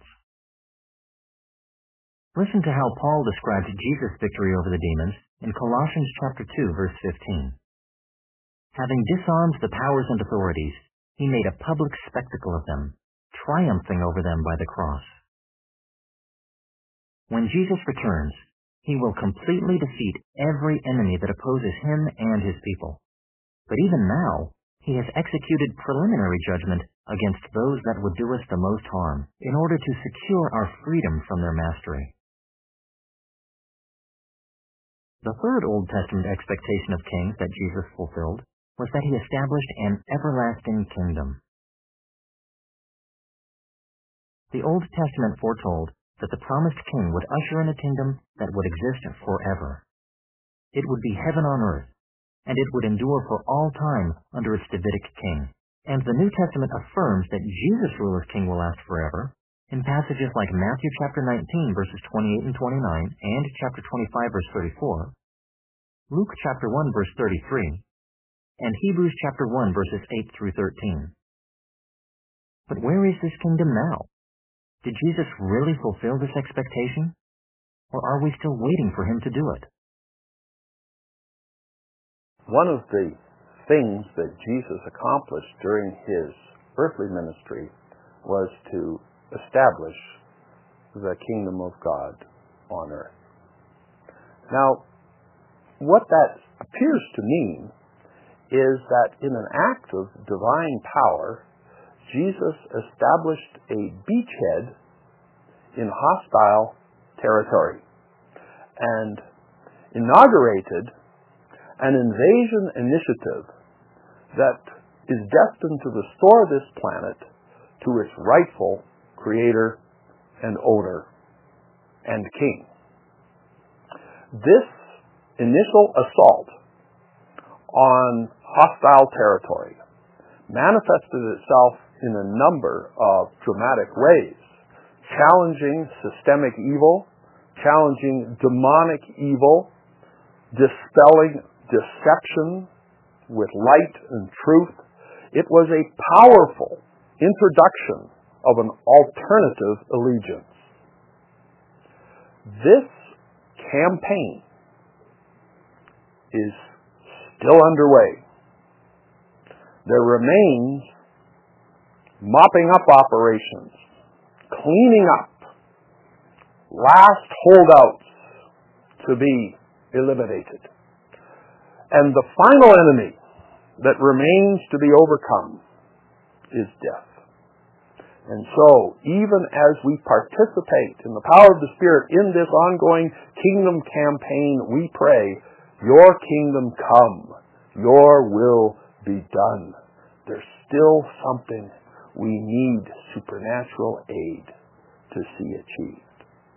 Listen to how Paul describes Jesus' victory over the demons in Colossians chapter two, verse fifteen. Having disarmed the powers and authorities, he made a public spectacle of them, triumphing over them by the cross. When Jesus returns, he will completely defeat every enemy that opposes him and his people. But even now, he has executed preliminary judgment against those that would do us the most harm in order to secure our freedom from their mastery. The third Old Testament expectation of kings that Jesus fulfilled was that he established an everlasting kingdom. The Old Testament foretold that the promised king would usher in a kingdom that would exist forever. It would be heaven on earth, and it would endure for all time under its Davidic king. And the New Testament affirms that Jesus' rule as king will last forever in passages like Matthew chapter nineteen, verses twenty-eight and twenty-nine, and chapter twenty-five, verse thirty-four, Luke chapter one, verse thirty-three, and Hebrews chapter one, verses eight through thirteen. But where is this kingdom now? Did Jesus really fulfill this expectation? Or are we still waiting for him to do it? One of the things that Jesus accomplished during his earthly ministry was to establish the kingdom of God on earth. Now, what that appears to mean is that in an act of divine power, Jesus established a beachhead in hostile territory and inaugurated an invasion initiative that is destined to restore this planet to its rightful creator and owner and king. This initial assault on hostile territory manifested itself in a number of dramatic ways, challenging systemic evil, challenging demonic evil, dispelling deception with light and truth. It was a powerful introduction of an alternative allegiance. This campaign is still underway. There remains mopping up operations, cleaning up, last holdouts to be eliminated. And the final enemy that remains to be overcome is death. And so, even as we participate in the power of the Spirit in this ongoing kingdom campaign, we pray, your kingdom come, your will be done. There's still something we need supernatural aid to see achieved.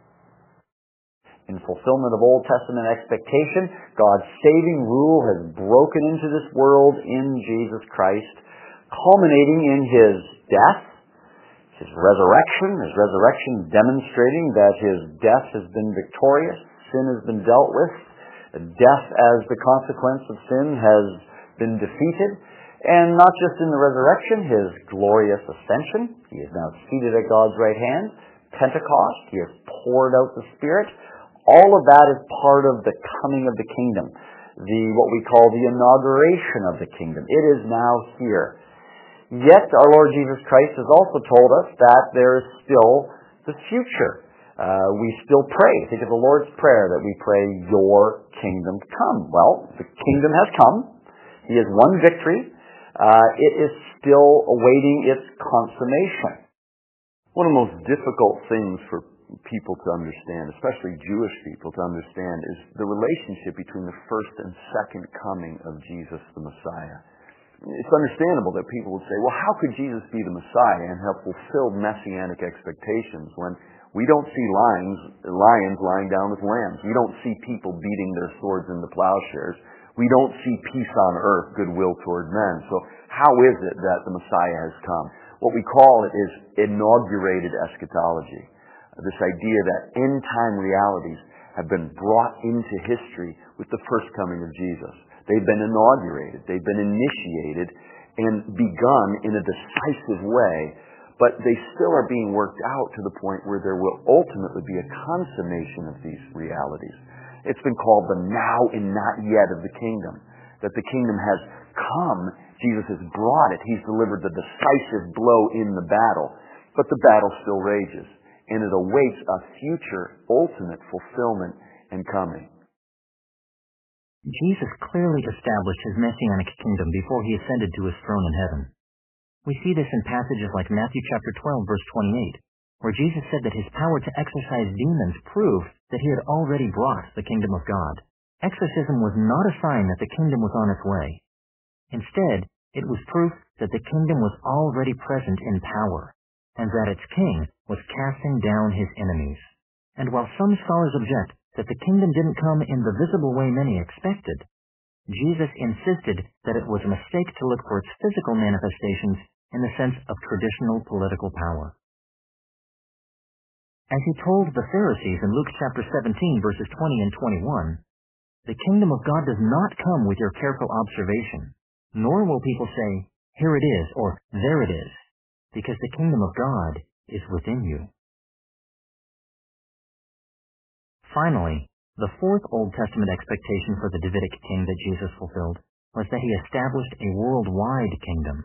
In fulfillment of Old Testament expectation, God's saving rule has broken into this world in Jesus Christ, culminating in his death, his resurrection, his resurrection demonstrating that his death has been victorious, sin has been dealt with, death as the consequence of sin has been defeated, and not just in the resurrection, his glorious ascension. He is now seated at God's right hand. Pentecost, he has poured out the Spirit. All of that is part of the coming of the kingdom, the what we call the inauguration of the kingdom. It is now here. Yet our Lord Jesus Christ has also told us that there is still the future. Uh, we still pray. Think of the Lord's Prayer that we pray, your kingdom come. Well, the kingdom has come. He has won victory. Uh, it is still awaiting its consummation. One of the most difficult things for people to understand, especially Jewish people to understand, is the relationship between the first and second coming of Jesus the Messiah. it's understandable that people would say, well, how could Jesus be the Messiah and have fulfilled messianic expectations when we don't see lions, lions lying down with lambs? We don't see people beating their swords into plowshares. We don't see peace on earth, goodwill toward men. So how is it that the Messiah has come? What we call it is inaugurated eschatology. This idea that end-time realities have been brought into history with the first coming of Jesus. They've been inaugurated. They've been initiated and begun in a decisive way, but they still are being worked out to the point where there will ultimately be a consummation of these realities. It's been called the now and not yet of the kingdom, that the kingdom has come. Jesus has brought it. He's delivered the decisive blow in the battle, but the battle still rages, and it awaits a future ultimate fulfillment and coming. Jesus clearly established his messianic kingdom before he ascended to his throne in heaven. We see this in passages like Matthew chapter twelve, verse twenty-eight, where Jesus said that his power to exorcise demons proved that he had already brought the kingdom of God. Exorcism was not a sign that the kingdom was on its way. Instead, it was proof that the kingdom was already present in power, and that its king was casting down his enemies. And while some scholars object that the kingdom didn't come in the visible way many expected, Jesus insisted that it was a mistake to look for its physical manifestations in the sense of traditional political power. As he told the Pharisees in Luke chapter seventeen, verses twenty and twenty-one, the kingdom of God does not come with your careful observation, nor will people say, here it is, or there it is, because the kingdom of God is within you. Finally, the fourth Old Testament expectation for the Davidic king that Jesus fulfilled was that he established a worldwide kingdom.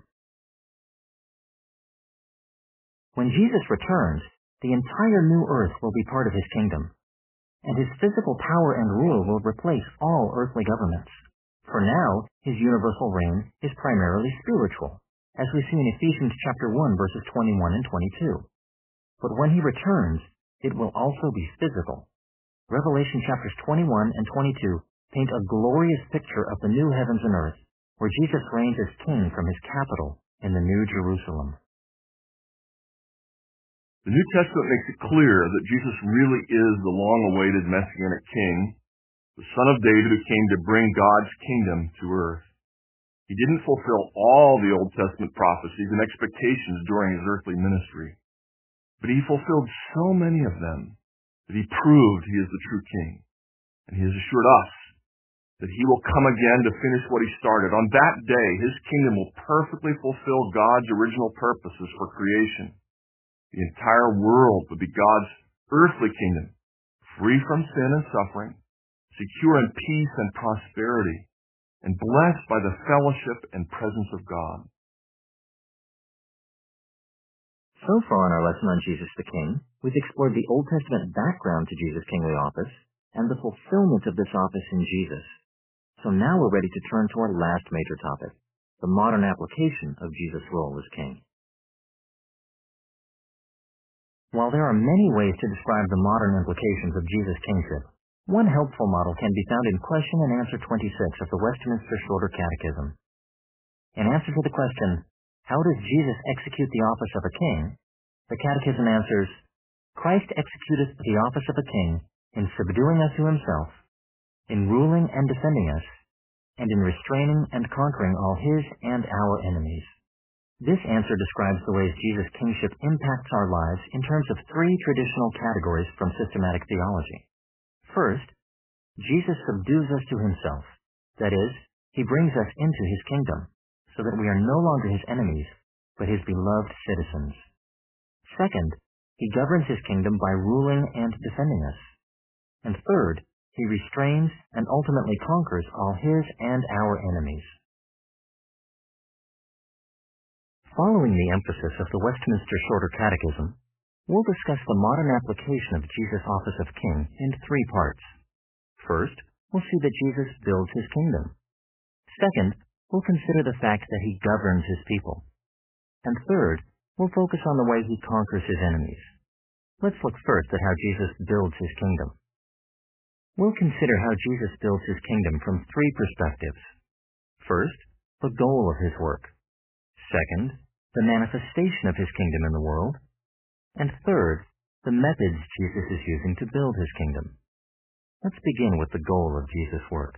When Jesus returns, the entire new earth will be part of his kingdom, and his physical power and rule will replace all earthly governments. For now, his universal reign is primarily spiritual, as we see in Ephesians chapter one, verses twenty-one and twenty-two. But when he returns, it will also be physical. Revelation chapters twenty-one and twenty-two paint a glorious picture of the new heavens and earth, where Jesus reigns as king from his capital in the New Jerusalem. The New Testament makes it clear that Jesus really is the long-awaited Messianic King, the Son of David who came to bring God's kingdom to earth. He didn't fulfill all the Old Testament prophecies and expectations during his earthly ministry, but he fulfilled so many of them that he proved he is the true king. And he has assured us that he will come again to finish what he started. On that day, his kingdom will perfectly fulfill God's original purposes for creation. The entire world will be God's earthly kingdom, free from sin and suffering, secure in peace and prosperity, and blessed by the fellowship and presence of God. So far in our lesson on Jesus the King, we've explored the Old Testament background to Jesus' kingly office and the fulfillment of this office in Jesus. So now we're ready to turn to our last major topic, the modern application of Jesus' role as king. While there are many ways to describe the modern implications of Jesus' kingship, one helpful model can be found in Question and Answer twenty-six of the Westminster Shorter Catechism. In answer to the question, how does Jesus execute the office of a king? The Catechism answers, Christ executeth the office of a king in subduing us to himself, in ruling and defending us, and in restraining and conquering all his and our enemies. This answer describes the ways Jesus' kingship impacts our lives in terms of three traditional categories from systematic theology. First, Jesus subdues us to himself. That is, he brings us into his kingdom, so that we are no longer his enemies, but his beloved citizens. Second, he governs his kingdom by ruling and defending us. And third, he restrains and ultimately conquers all his and our enemies. Following the emphasis of the Westminster Shorter Catechism, we'll discuss the modern application of Jesus' office of king in three parts. First, we'll see that Jesus builds his kingdom. Second, we'll consider the fact that he governs his people. And third, we'll focus on the way he conquers his enemies. Let's look first at how Jesus builds his kingdom. We'll consider how Jesus builds his kingdom from three perspectives. First, the goal of his work. Second, the manifestation of his kingdom in the world. And third, the methods Jesus is using to build his kingdom. Let's begin with the goal of Jesus' work.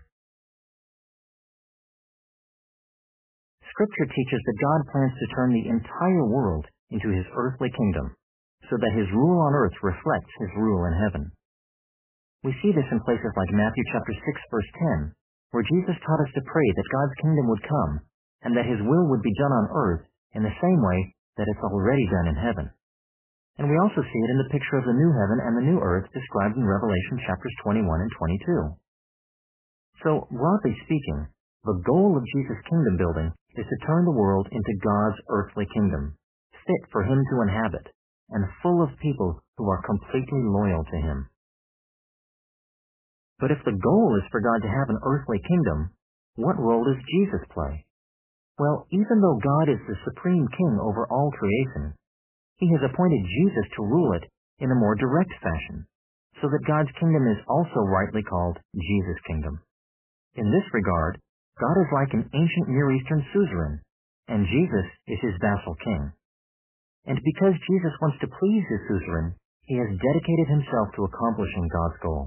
Scripture teaches that God plans to turn the entire world into his earthly kingdom, so that his rule on earth reflects his rule in heaven. We see this in places like Matthew chapter six, verse ten, where Jesus taught us to pray that God's kingdom would come, and that his will would be done on earth in the same way that it's already done in heaven. And we also see it in the picture of the new heaven and the new earth described in Revelation chapters twenty-one and twenty-two. So, broadly speaking, the goal of Jesus' kingdom building is to turn the world into God's earthly kingdom, fit for him to inhabit, and full of people who are completely loyal to him. But if the goal is for God to have an earthly kingdom, what role does Jesus play? Well, even though God is the supreme king over all creation, he has appointed Jesus to rule it in a more direct fashion, so that God's kingdom is also rightly called Jesus' kingdom. In this regard, God is like an ancient Near Eastern suzerain, and Jesus is his vassal king. And because Jesus wants to please his suzerain, he has dedicated himself to accomplishing God's goal.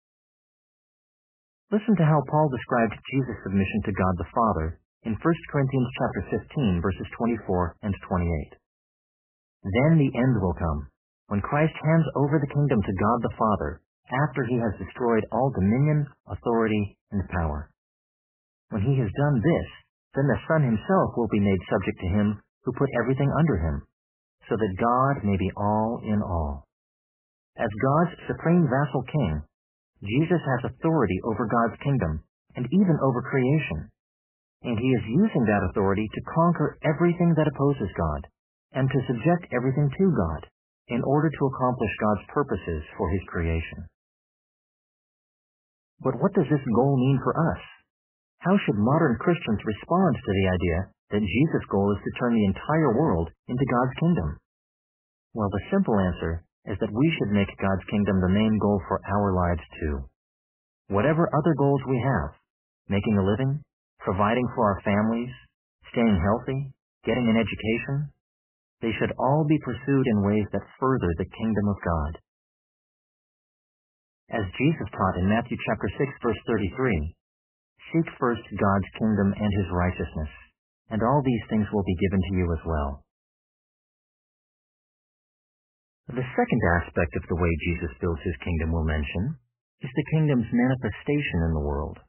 Listen to how Paul described Jesus' submission to God the Father in First Corinthians chapter fifteen, verses twenty-four and twenty-eight. Then the end will come, when Christ hands over the kingdom to God the Father, after he has destroyed all dominion, authority, and power. When he has done this, then the Son himself will be made subject to him who put everything under him, so that God may be all in all. As God's supreme vassal king, Jesus has authority over God's kingdom and even over creation, and he is using that authority to conquer everything that opposes God and to subject everything to God in order to accomplish God's purposes for his creation. But what does this goal mean for us? How should modern Christians respond to the idea that Jesus' goal is to turn the entire world into God's kingdom? Well, the simple answer is that we should make God's kingdom the main goal for our lives too. Whatever other goals we have, making a living, providing for our families, staying healthy, getting an education, they should all be pursued in ways that further the kingdom of God. As Jesus taught in Matthew chapter six, verse thirty-three, seek first God's kingdom and his righteousness, and all these things will be given to you as well. The second aspect of the way Jesus builds his kingdom we'll mention is the kingdom's manifestation in the world.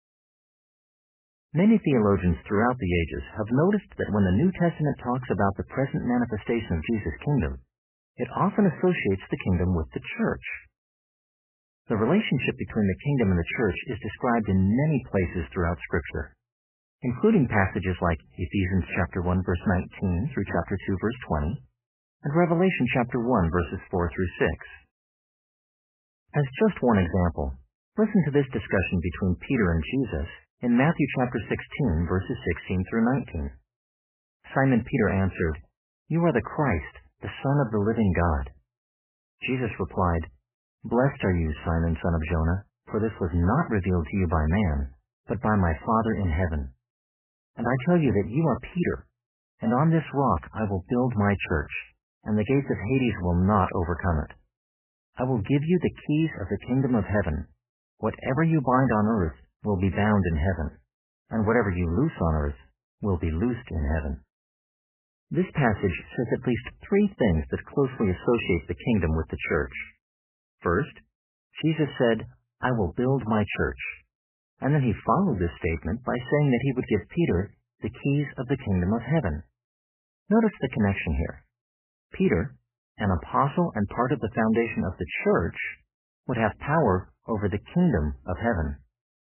Many theologians throughout the ages have noticed that when the New Testament talks about the present manifestation of Jesus' kingdom, it often associates the kingdom with the church. The relationship between the kingdom and the church is described in many places throughout Scripture, including passages like Ephesians chapter one, verse nineteen through chapter two, verse twenty, and Revelation chapter one, verses four through six. As just one example, listen to this discussion between Peter and Jesus in Matthew chapter sixteen, verses sixteen through nineteen. Simon Peter answered, "You are the Christ, the Son of the living God." Jesus replied, "Blessed are you, Simon, son of Jonah, for this was not revealed to you by man, but by my Father in heaven. And I tell you that you are Peter, and on this rock I will build my church, and the gates of Hades will not overcome it. I will give you the keys of the kingdom of heaven. Whatever you bind on earth will be bound in heaven, and whatever you loose on earth will be loosed in heaven." This passage says at least three things that closely associate the kingdom with the church. First, Jesus said, "I will build my church," and then he followed this statement by saying that he would give Peter the keys of the kingdom of heaven. Notice the connection here. Peter, an apostle and part of the foundation of the church, would have power over the kingdom of heaven.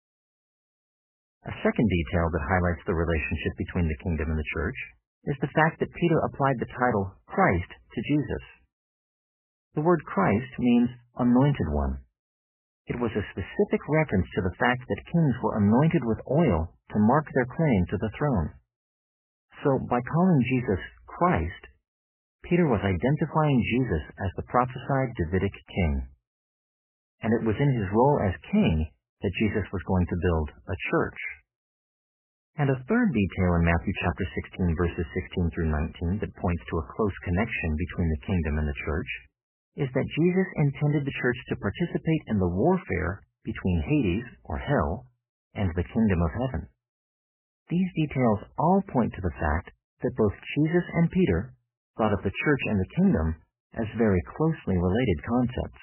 A second detail that highlights the relationship between the kingdom and the church is the fact that Peter applied the title Christ to Jesus. The word Christ means anointed one. It was a specific reference to the fact that kings were anointed with oil to mark their claim to the throne. So, by calling Jesus Christ, Peter was identifying Jesus as the prophesied Davidic king. And it was in his role as king that Jesus was going to build a church. And a third detail in Matthew chapter sixteen, verses sixteen through nineteen that points to a close connection between the kingdom and the church is that Jesus intended the church to participate in the warfare between Hades, or hell, and the kingdom of heaven. These details all point to the fact that both Jesus and Peter thought of the church and the kingdom as very closely related concepts.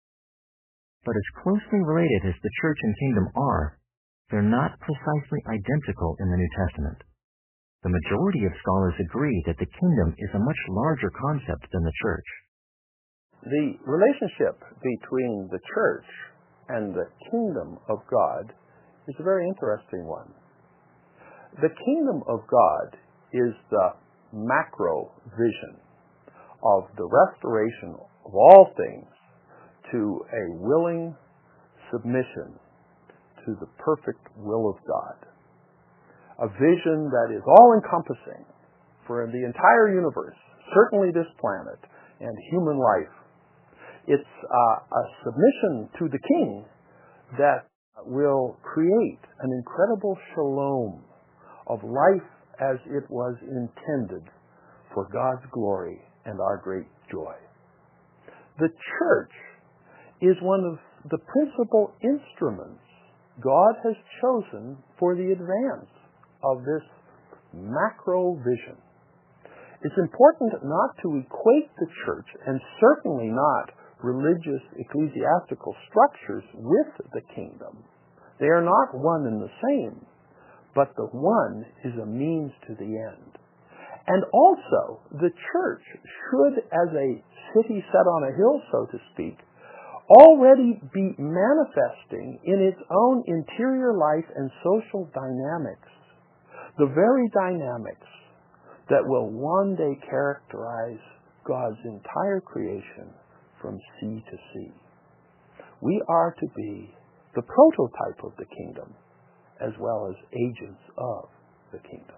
But as closely related as the church and kingdom are, they're not precisely identical in the New Testament. The majority of scholars agree that the kingdom is a much larger concept than the church. The relationship between the church and the kingdom of God is a very interesting one. The kingdom of God is the macro vision of the restoration of all things to a willing submission to the perfect will of God. A vision that is all-encompassing for the entire universe, certainly this planet, and human life. It's uh, a submission to the King that will create an incredible shalom of life as it was intended for God's glory and our great joy. The church is one of the principal instruments God has chosen for the advance of this macro vision. It's important not to equate the church, and certainly not religious ecclesiastical structures, with the kingdom. They are not one and the same, but the one is a means to the end. And also, the church should, as a city set on a hill, so to speak, already be manifesting in its own interior life and social dynamics the very dynamics that will one day characterize God's entire creation from sea to sea. We are to be the prototype of the kingdom as well as agents of the kingdom.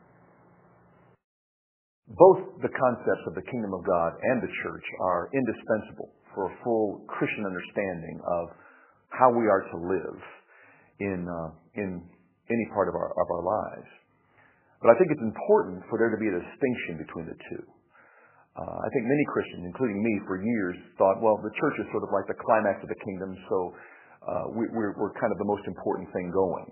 Both the concepts of the kingdom of God and the church are indispensable for a full Christian understanding of how we are to live in uh, in any part of our of our lives. But I think it's important for there to be a distinction between the two. Uh, I think many Christians, including me, for years thought, well, the church is sort of like the climax of the kingdom, so uh, we, we're, we're kind of the most important thing going.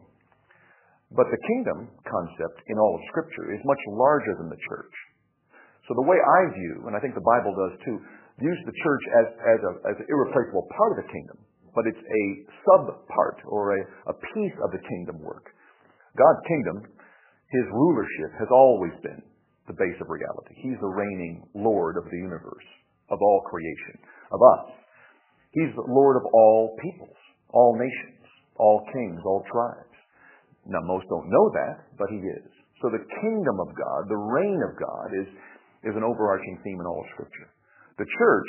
But the kingdom concept in all of Scripture is much larger than the church. So the way I view, and I think the Bible does too, views the church as, as, a, as an irreplaceable part of the kingdom, but it's a sub-part or a, a piece of the kingdom work. God's kingdom, His rulership, has always been the base of reality. He's the reigning Lord of the universe, of all creation, of us. He's the Lord of all peoples, all nations, all kings, all tribes. Now, most don't know that, but He is. So the kingdom of God, the reign of God, is, is an overarching theme in all of Scripture. The church,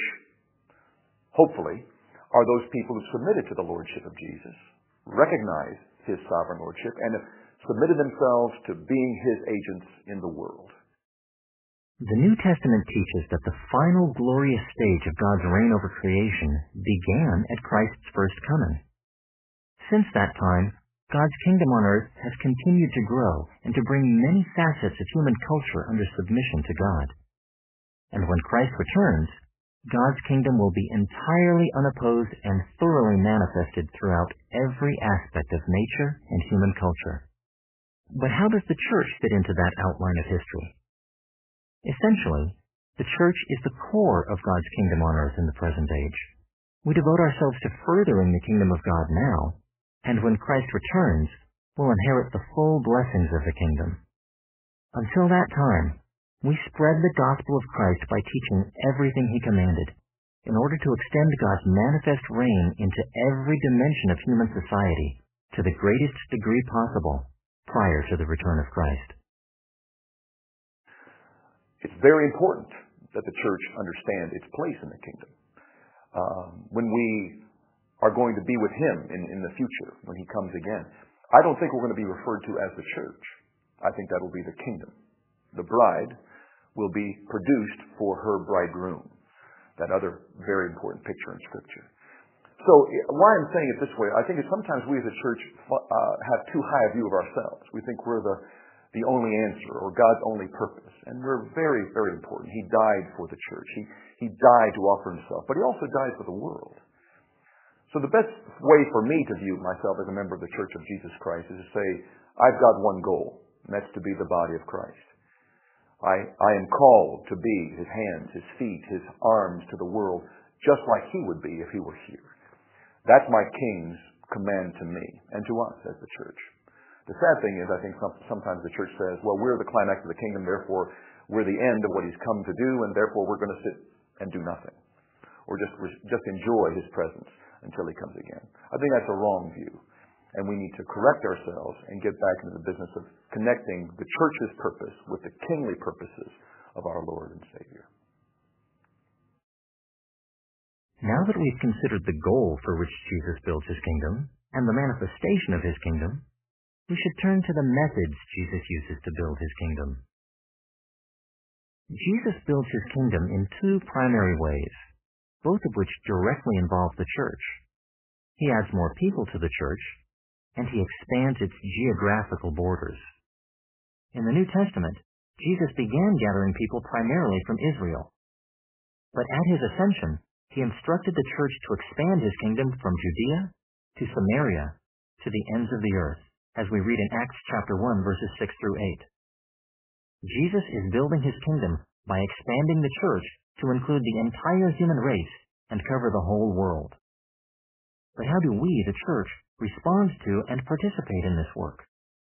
hopefully, are those people who submitted to the lordship of Jesus, recognize His sovereign lordship, and have submitted themselves to being His agents in the world. The New Testament teaches that the final glorious stage of God's reign over creation began at Christ's first coming. Since that time, God's kingdom on earth has continued to grow and to bring many facets of human culture under submission to God. And when Christ returns, God's kingdom will be entirely unopposed and thoroughly manifested throughout every aspect of nature and human culture. But how does the church fit into that outline of history? Essentially, the church is the core of God's kingdom on earth in the present age. We devote ourselves to furthering the kingdom of God now, and when Christ returns, we'll inherit the full blessings of the kingdom. Until that time, we spread the gospel of Christ by teaching everything He commanded, in order to extend God's manifest reign into every dimension of human society to the greatest degree possible prior to the return of Christ. It's very important that the church understand its place in the kingdom. Um, when we are going to be with Him in, in the future, when He comes again, I don't think we're going to be referred to as the church. I think that will be the kingdom. The bride will be produced for her bridegroom. That other very important picture in Scripture. So why I'm saying it this way, I think is sometimes we as a church uh, have too high a view of ourselves. We think we're the, the only answer or God's only purpose. And we're very, very important. He died for the church. He, he died to offer himself, but he also died for the world. So the best way for me to view myself as a member of the Church of Jesus Christ is to say, I've got one goal, and that's to be the body of Christ. I, I am called to be his hands, his feet, his arms to the world, just like he would be if he were here. That's my King's command to me and to us as the church. The sad thing is, I think some, sometimes the church says, well, we're the climax of the kingdom, therefore we're the end of what he's come to do, and therefore we're going to sit and do nothing. Or just, just enjoy his presence until he comes again. I think that's a wrong view. And we need to correct ourselves and get back into the business of connecting the church's purpose with the kingly purposes of our Lord and Savior. Now that we've considered the goal for which Jesus builds his kingdom and the manifestation of his kingdom, we should turn to the methods Jesus uses to build his kingdom. Jesus builds his kingdom in two primary ways, both of which directly involve the church. He adds more people to the church, and he expands its geographical borders. In the New Testament, Jesus began gathering people primarily from Israel. But at his ascension, he instructed the church to expand his kingdom from Judea to Samaria to the ends of the earth, as we read in Acts chapter one, verses six through eight. Jesus is building his kingdom by expanding the church to include the entire human race and cover the whole world. But how do we, the church, respond to and participate in this work?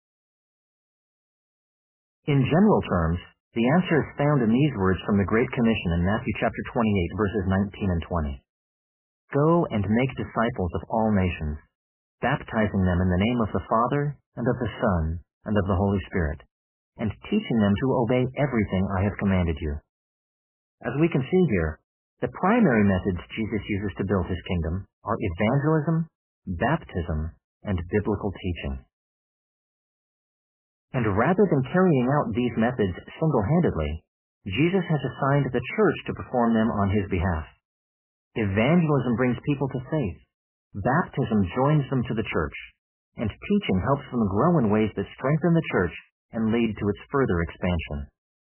In general terms, the answer is found in these words from the Great Commission in Matthew chapter twenty-eight, verses nineteen and twenty. Go and make disciples of all nations, baptizing them in the name of the Father, and of the Son, and of the Holy Spirit, and teaching them to obey everything I have commanded you. As we can see here, the primary methods Jesus uses to build his kingdom are evangelism, baptism, and biblical teaching. And rather than carrying out these methods single-handedly, Jesus has assigned the church to perform them on his behalf. Evangelism brings people to faith. Baptism joins them to the church, and teaching helps them grow in ways that strengthen the church and lead to its further expansion.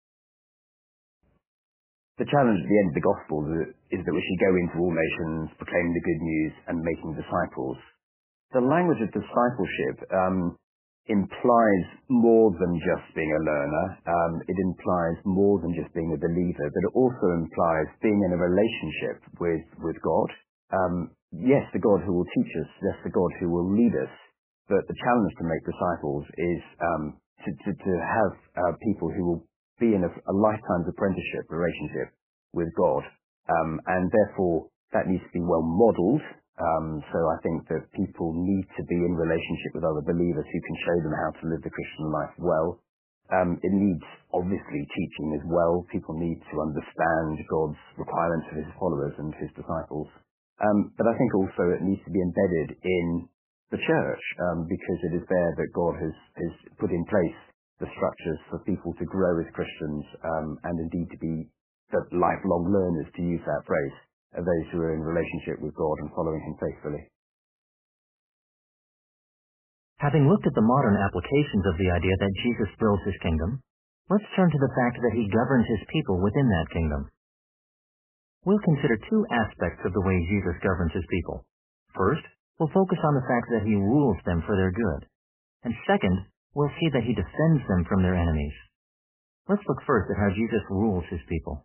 The challenge at the end of the gospel is that we should go into all nations, proclaiming the good news and making disciples. The language of discipleship um, implies more than just being a learner. Um, it implies more than just being a believer, but it also implies being in a relationship with, with God. Um, yes, the God who will teach us, yes, the God who will lead us, but the challenge to make disciples is um, to, to, to have uh, people who will be in a, a lifetime's apprenticeship relationship with God, um, and therefore that needs to be well modeled. Um, so I think that people need to be in relationship with other believers who can show them how to live the Christian life well. Um, it needs, obviously, teaching as well. People need to understand God's requirements of his followers and his disciples. Um, but I think also it needs to be embedded in the church, um, because it is there that God has, has put in place the structures for people to grow as Christians, um, and indeed to be the lifelong learners, to use that phrase, of those who are in relationship with God and following him faithfully. Having looked at the modern applications of the idea that Jesus builds his kingdom, let's turn to the fact that he governs his people within that kingdom. We'll consider two aspects of the way Jesus governs his people. First, we'll focus on the fact that he rules them for their good. And second, we'll see that he defends them from their enemies. Let's look first at how Jesus rules his people.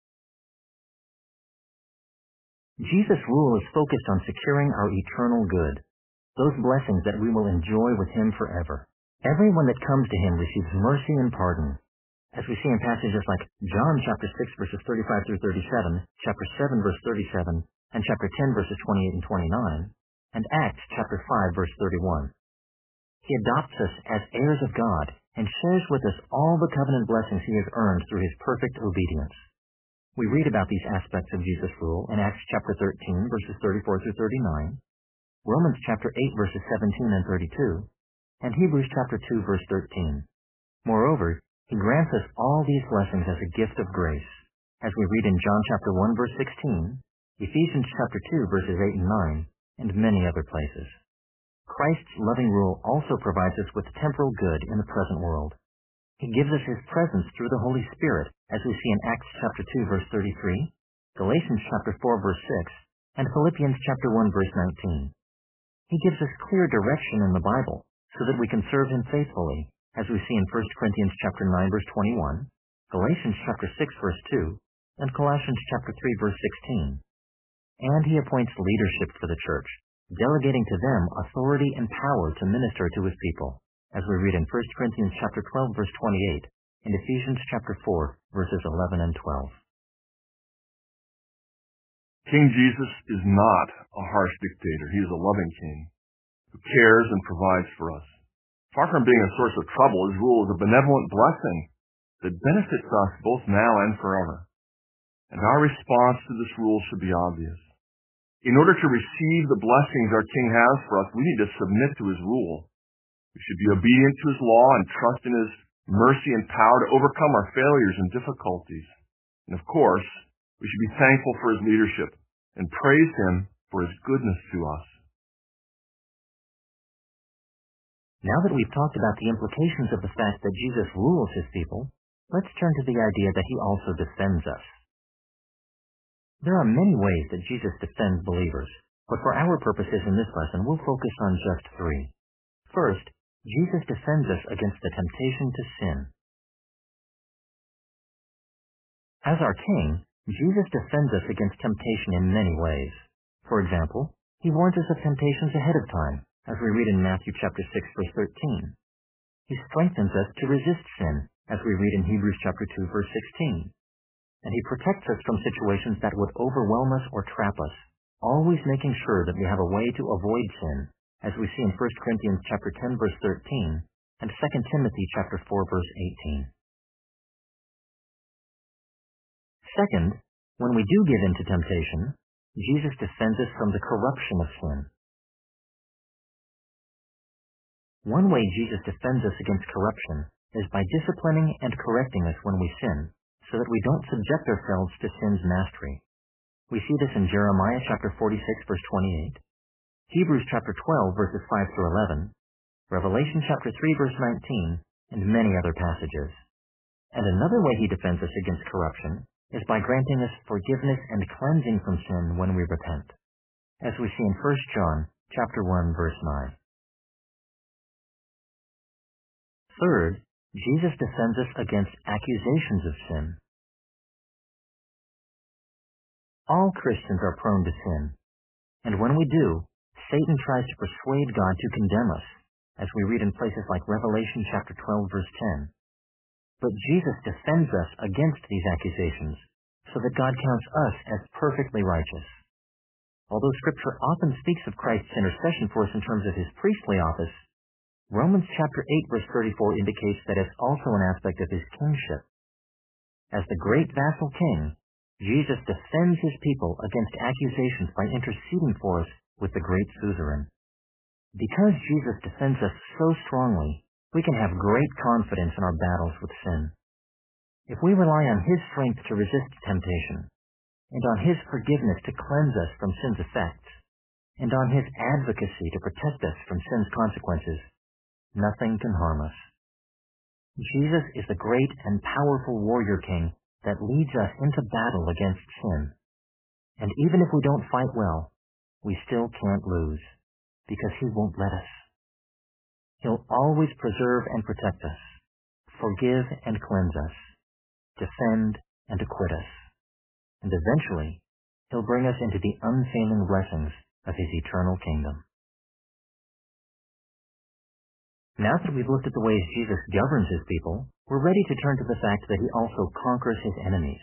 Jesus' rule is focused on securing our eternal good, those blessings that we will enjoy with him forever. Everyone that comes to him receives mercy and pardon, as we see in passages like John chapter six verses thirty-five through thirty-seven, chapter seven verse thirty-seven, and chapter ten verses twenty-eight and twenty-nine, and Acts chapter five verse thirty-one. He adopts us as heirs of God and shares with us all the covenant blessings he has earned through his perfect obedience. We read about these aspects of Jesus' rule in Acts chapter thirteen, verses thirty-four through thirty-nine, Romans chapter eight, verses seventeen and thirty-two, and Hebrews chapter two, verse thirteen. Moreover, he grants us all these blessings as a gift of grace, as we read in John chapter one, verse sixteen, Ephesians chapter two, verses eight and nine, and many other places. Christ's loving rule also provides us with temporal good in the present world. He gives us His presence through the Holy Spirit, as we see in Acts chapter two, verse thirty-three, Galatians chapter four, verse six, and Philippians chapter one, verse nineteen. He gives us clear direction in the Bible so that we can serve Him faithfully, as we see in First Corinthians chapter nine, verse twenty-one, Galatians chapter six, verse two, and Colossians chapter three, verse sixteen. And He appoints leadership for the church, delegating to them authority and power to minister to His people, as we read in First Corinthians chapter twelve, verse twenty-eight, and Ephesians chapter four, verses eleven and twelve. King Jesus is not a harsh dictator. He is a loving king who cares and provides for us. Far from being a source of trouble, His rule is a benevolent blessing that benefits us both now and forever. And our response to this rule should be obvious. In order to receive the blessings our King has for us, we need to submit to His rule. We should be obedient to His law and trust in His mercy and power to overcome our failures and difficulties. And of course, we should be thankful for His leadership and praise Him for His goodness to us. Now that we've talked about the implications of the fact that Jesus rules His people, let's turn to the idea that He also defends us. There are many ways that Jesus defends believers, but for our purposes in this lesson, we'll focus on just three. First, Jesus defends us against the temptation to sin. As our King, Jesus defends us against temptation in many ways. For example, He warns us of temptations ahead of time, as we read in Matthew chapter six, verse thirteen. He strengthens us to resist sin, as we read in Hebrews chapter two, verse sixteen. And He protects us from situations that would overwhelm us or trap us, always making sure that we have a way to avoid sin, as we see in First Corinthians chapter ten, verse thirteen, and Second Timothy chapter four, verse eighteen. Second, when we do give in to temptation, Jesus defends us from the corruption of sin. One way Jesus defends us against corruption is by disciplining and correcting us when we sin, so that we don't subject ourselves to sin's mastery. We see this in Jeremiah chapter forty-six, verse twenty-eight, Hebrews chapter twelve, verses five through eleven, Revelation chapter three, verse nineteen, and many other passages. And another way He defends us against corruption is by granting us forgiveness and cleansing from sin when we repent, as we see in First John chapter one, verse nine. Third, Jesus defends us against accusations of sin. All Christians are prone to sin, and when we do, Satan tries to persuade God to condemn us, as we read in places like Revelation chapter twelve, verse ten. But Jesus defends us against these accusations, so that God counts us as perfectly righteous. Although Scripture often speaks of Christ's intercession for us in terms of His priestly office, Romans chapter eight, verse thirty-four indicates that it's also an aspect of His kingship. As the great vassal king, Jesus defends His people against accusations by interceding for us with the great suzerain. Because Jesus defends us so strongly, we can have great confidence in our battles with sin. If we rely on His strength to resist temptation, and on His forgiveness to cleanse us from sin's effects, and on His advocacy to protect us from sin's consequences, nothing can harm us. Jesus is the great and powerful warrior king that leads us into battle against sin. And even if we don't fight well, we still can't lose, because He won't let us. He'll always preserve and protect us, forgive and cleanse us, defend and acquit us. And eventually, He'll bring us into the unfailing blessings of His eternal kingdom. Now that we've looked at the ways Jesus governs His people, we're ready to turn to the fact that He also conquers His enemies.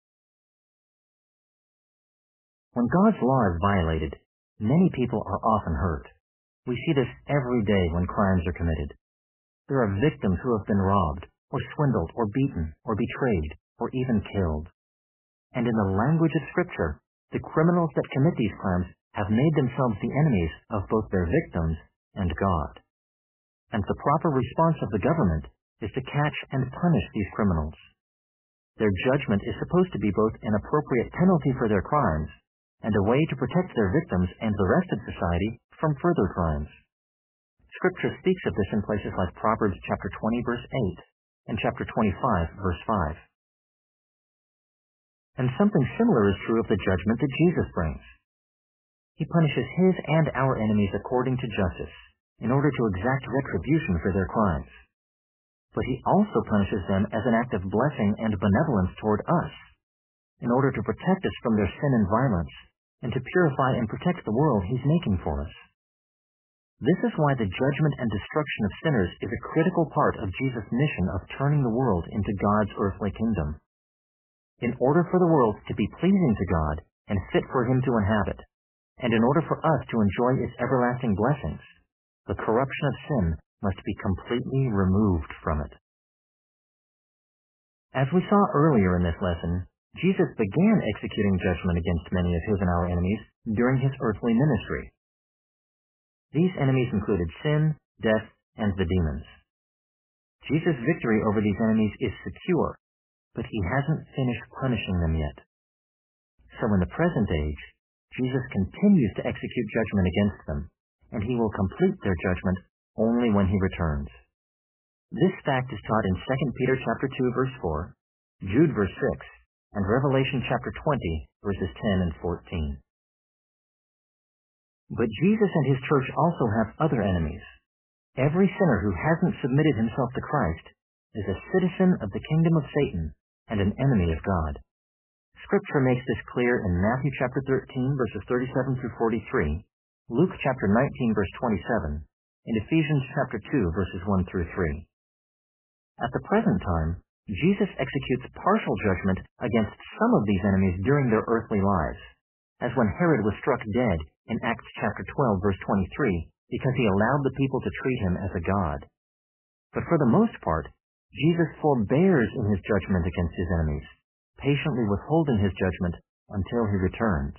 When God's law is violated, many people are often hurt. We see this every day when crimes are committed. There are victims who have been robbed, or swindled, or beaten, or betrayed, or even killed. And in the language of Scripture, the criminals that commit these crimes have made themselves the enemies of both their victims and God. And the proper response of the government is to catch and punish these criminals. Their judgment is supposed to be both an appropriate penalty for their crimes and a way to protect their victims and the rest of society from further crimes. Scripture speaks of this in places like Proverbs chapter twenty, verse eight, and chapter twenty-five, verse five. And something similar is true of the judgment that Jesus brings. He punishes his and our enemies according to justice, in order to exact retribution for their crimes. But he also punishes them as an act of blessing and benevolence toward us, in order to protect us from their sin and violence, and to purify and protect the world he's making for us. This is why the judgment and destruction of sinners is a critical part of Jesus' mission of turning the world into God's earthly kingdom. In order for the world to be pleasing to God and fit for him to inhabit, and in order for us to enjoy its everlasting blessings, the corruption of sin must be completely removed from it. As we saw earlier in this lesson, Jesus began executing judgment against many of his and our enemies during his earthly ministry. These enemies included sin, death, and the demons. Jesus' victory over these enemies is secure, but he hasn't finished punishing them yet. So in the present age, Jesus continues to execute judgment against them, and he will complete their judgment only when he returns. This fact is taught in Second Peter chapter two, verse four, Jude verse six, and Revelation chapter twenty, verses ten and fourteen. But Jesus and his church also have other enemies. Every sinner who hasn't submitted himself to Christ is a citizen of the kingdom of Satan and an enemy of God. Scripture makes this clear in Matthew chapter thirteen, verses thirty-seven through forty-three, Luke chapter nineteen, verse twenty-seven, and Ephesians chapter two, verses one through three. At the present time, Jesus executes partial judgment against some of these enemies during their earthly lives, as when Herod was struck dead in Acts chapter twelve, verse twenty-three, because he allowed the people to treat him as a god. But for the most part, Jesus forbears in his judgment against his enemies, patiently withholding his judgment until he returns.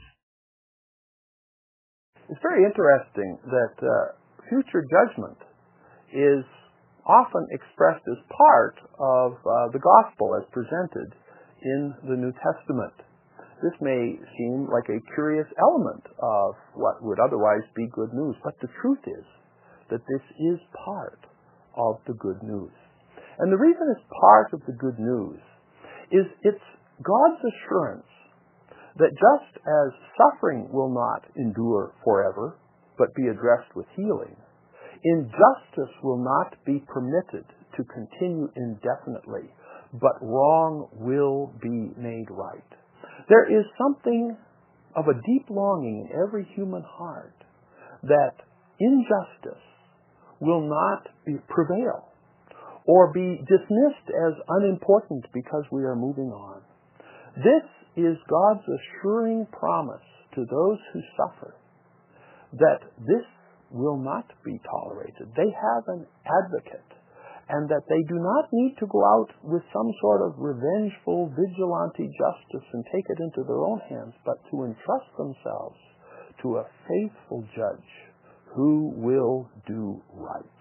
It's very interesting that uh, future judgment is often expressed as part of uh, the gospel as presented in the New Testament. This may seem like a curious element of what would otherwise be good news, but the truth is that this is part of the good news. And the reason it's part of the good news is it's God's assurance that just as suffering will not endure forever, but be addressed with healing, injustice will not be permitted to continue indefinitely, but wrong will be made right. There is something of a deep longing in every human heart that injustice will not be, prevail or be dismissed as unimportant because we are moving on. This is God's assuring promise to those who suffer that this will not be tolerated. They have an advocate, and that they do not need to go out with some sort of revengeful vigilante justice and take it into their own hands, but to entrust themselves to a faithful judge who will do right.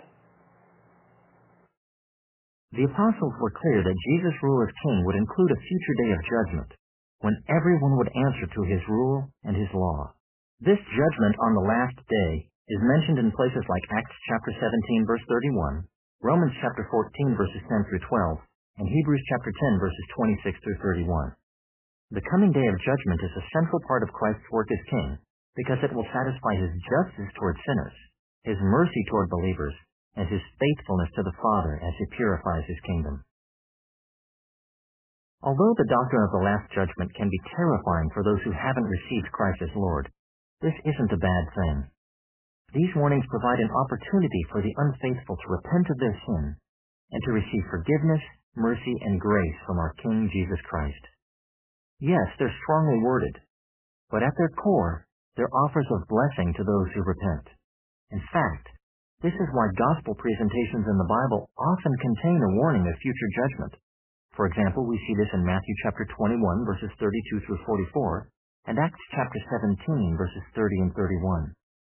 The apostles were clear that Jesus' rule as king would include a future day of judgment, when everyone would answer to his rule and his law. This judgment on the last day is mentioned in places like Acts chapter seventeen, verse thirty-one, Romans chapter fourteen, verses ten through twelve, and Hebrews chapter ten, verses twenty-six through thirty-one. The coming day of judgment is a central part of Christ's work as king, because it will satisfy his justice toward sinners, his mercy toward believers, and his faithfulness to the Father as he purifies his kingdom. Although the doctrine of the Last Judgment can be terrifying for those who haven't received Christ as Lord, this isn't a bad thing. These warnings provide an opportunity for the unfaithful to repent of their sin and to receive forgiveness, mercy, and grace from our King Jesus Christ. Yes, they're strongly worded, but at their core, they're offers of blessing to those who repent. In fact, this is why gospel presentations in the Bible often contain a warning of future judgment. For example, we see this in Matthew chapter twenty-one, verses thirty-two through forty-four, and Acts chapter seventeen, verses thirty and thirty-one.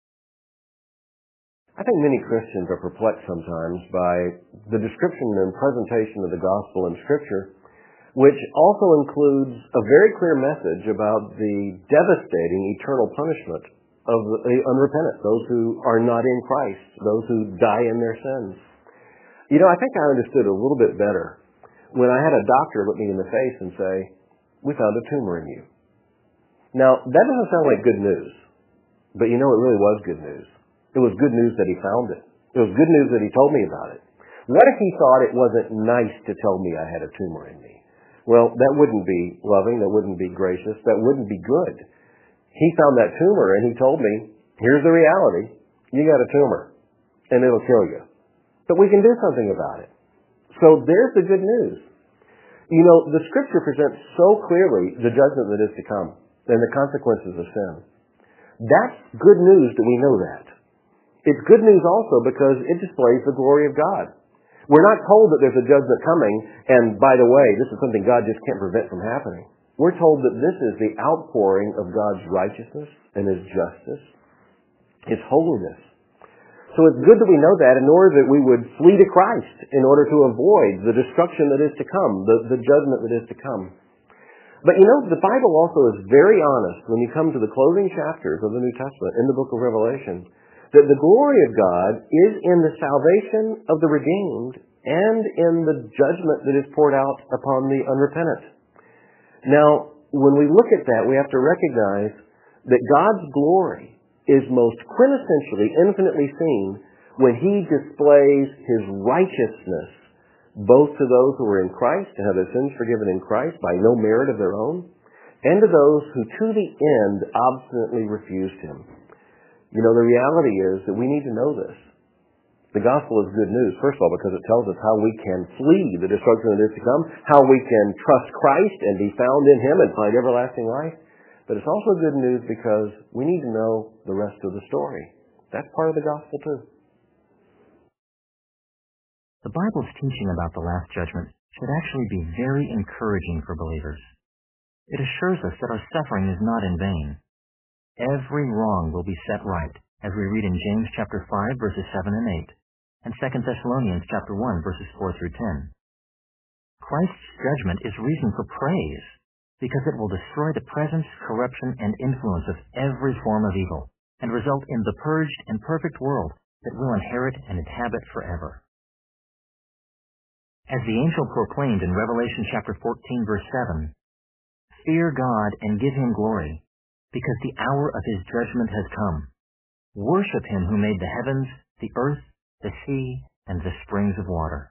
I think many Christians are perplexed sometimes by the description and presentation of the gospel in Scripture, which also includes a very clear message about the devastating eternal punishment of the unrepentant, those who are not in Christ, those who die in their sins. You know, I think I understood a little bit better when I had a doctor look me in the face and say, "We found a tumor in you." Now, that doesn't sound like good news, but you know, it really was good news. It was good news that he found it. It was good news that he told me about it. What if he thought it wasn't nice to tell me I had a tumor in me? Well, that wouldn't be loving, that wouldn't be gracious, that wouldn't be good. He found that tumor and he told me, here's the reality, you got a tumor, and it'll kill you. But we can do something about it. So there's the good news. You know, the Scripture presents so clearly the judgment that is to come and the consequences of sin. That's good news that we know that. It's good news also because it displays the glory of God. We're not told that there's a judgment coming, and by the way, this is something God just can't prevent from happening. We're told that this is the outpouring of God's righteousness and His justice, His holiness. So it's good that we know that in order that we would flee to Christ in order to avoid the destruction that is to come, the, the judgment that is to come. But you know, the Bible also is very honest when you come to the closing chapters of the New Testament in the book of Revelation, that the glory of God is in the salvation of the redeemed and in the judgment that is poured out upon the unrepentant. Now, when we look at that, we have to recognize that God's glory is most quintessentially, infinitely seen when He displays His righteousness both to those who are in Christ and have their sins forgiven in Christ by no merit of their own, and to those who to the end obstinately refused Him. You know, the reality is that we need to know this. The gospel is good news, first of all, because it tells us how we can flee the destruction that is to come, how we can trust Christ and be found in Him and find everlasting life. But it's also good news because we need to know the rest of the story. That's part of the gospel too. The Bible's teaching about the Last Judgment should actually be very encouraging for believers. It assures us that our suffering is not in vain. Every wrong will be set right, as we read in James chapter five, verses seven and eight, and Second Thessalonians chapter one, verses four through ten. Christ's judgment is reason for praise, because it will destroy the presence, corruption, and influence of every form of evil, and result in the purged and perfect world that will inherit and inhabit forever. As the angel proclaimed in Revelation chapter fourteen, verse seven, "Fear God and give Him glory, because the hour of His judgment has come. Worship Him who made the heavens, the earth, the sea, and the springs of water."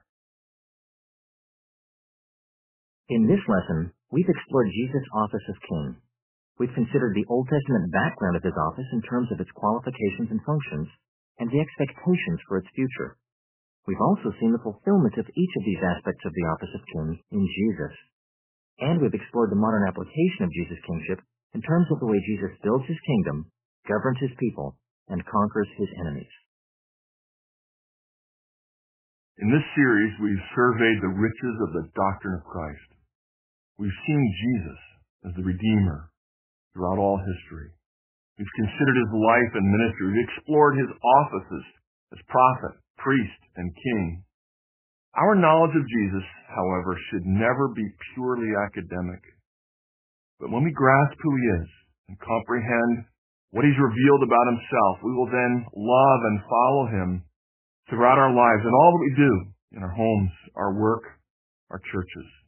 In this lesson, we've explored Jesus' office of king. We've considered the Old Testament background of His office in terms of its qualifications and functions, and the expectations for its future. We've also seen the fulfillment of each of these aspects of the office of king in Jesus. And we've explored the modern application of Jesus' kingship in terms of the way Jesus builds His kingdom, governs His people, and conquers His enemies. In this series, we've surveyed the riches of the doctrine of Christ. We've seen Jesus as the Redeemer throughout all history. We've considered His life and ministry. We've explored His offices as prophet, priest, and king. Our knowledge of Jesus, however, should never be purely academic. But when we grasp who He is and comprehend what He's revealed about Himself, we will then love and follow Him throughout our lives and all that we do in our homes, our work, our churches.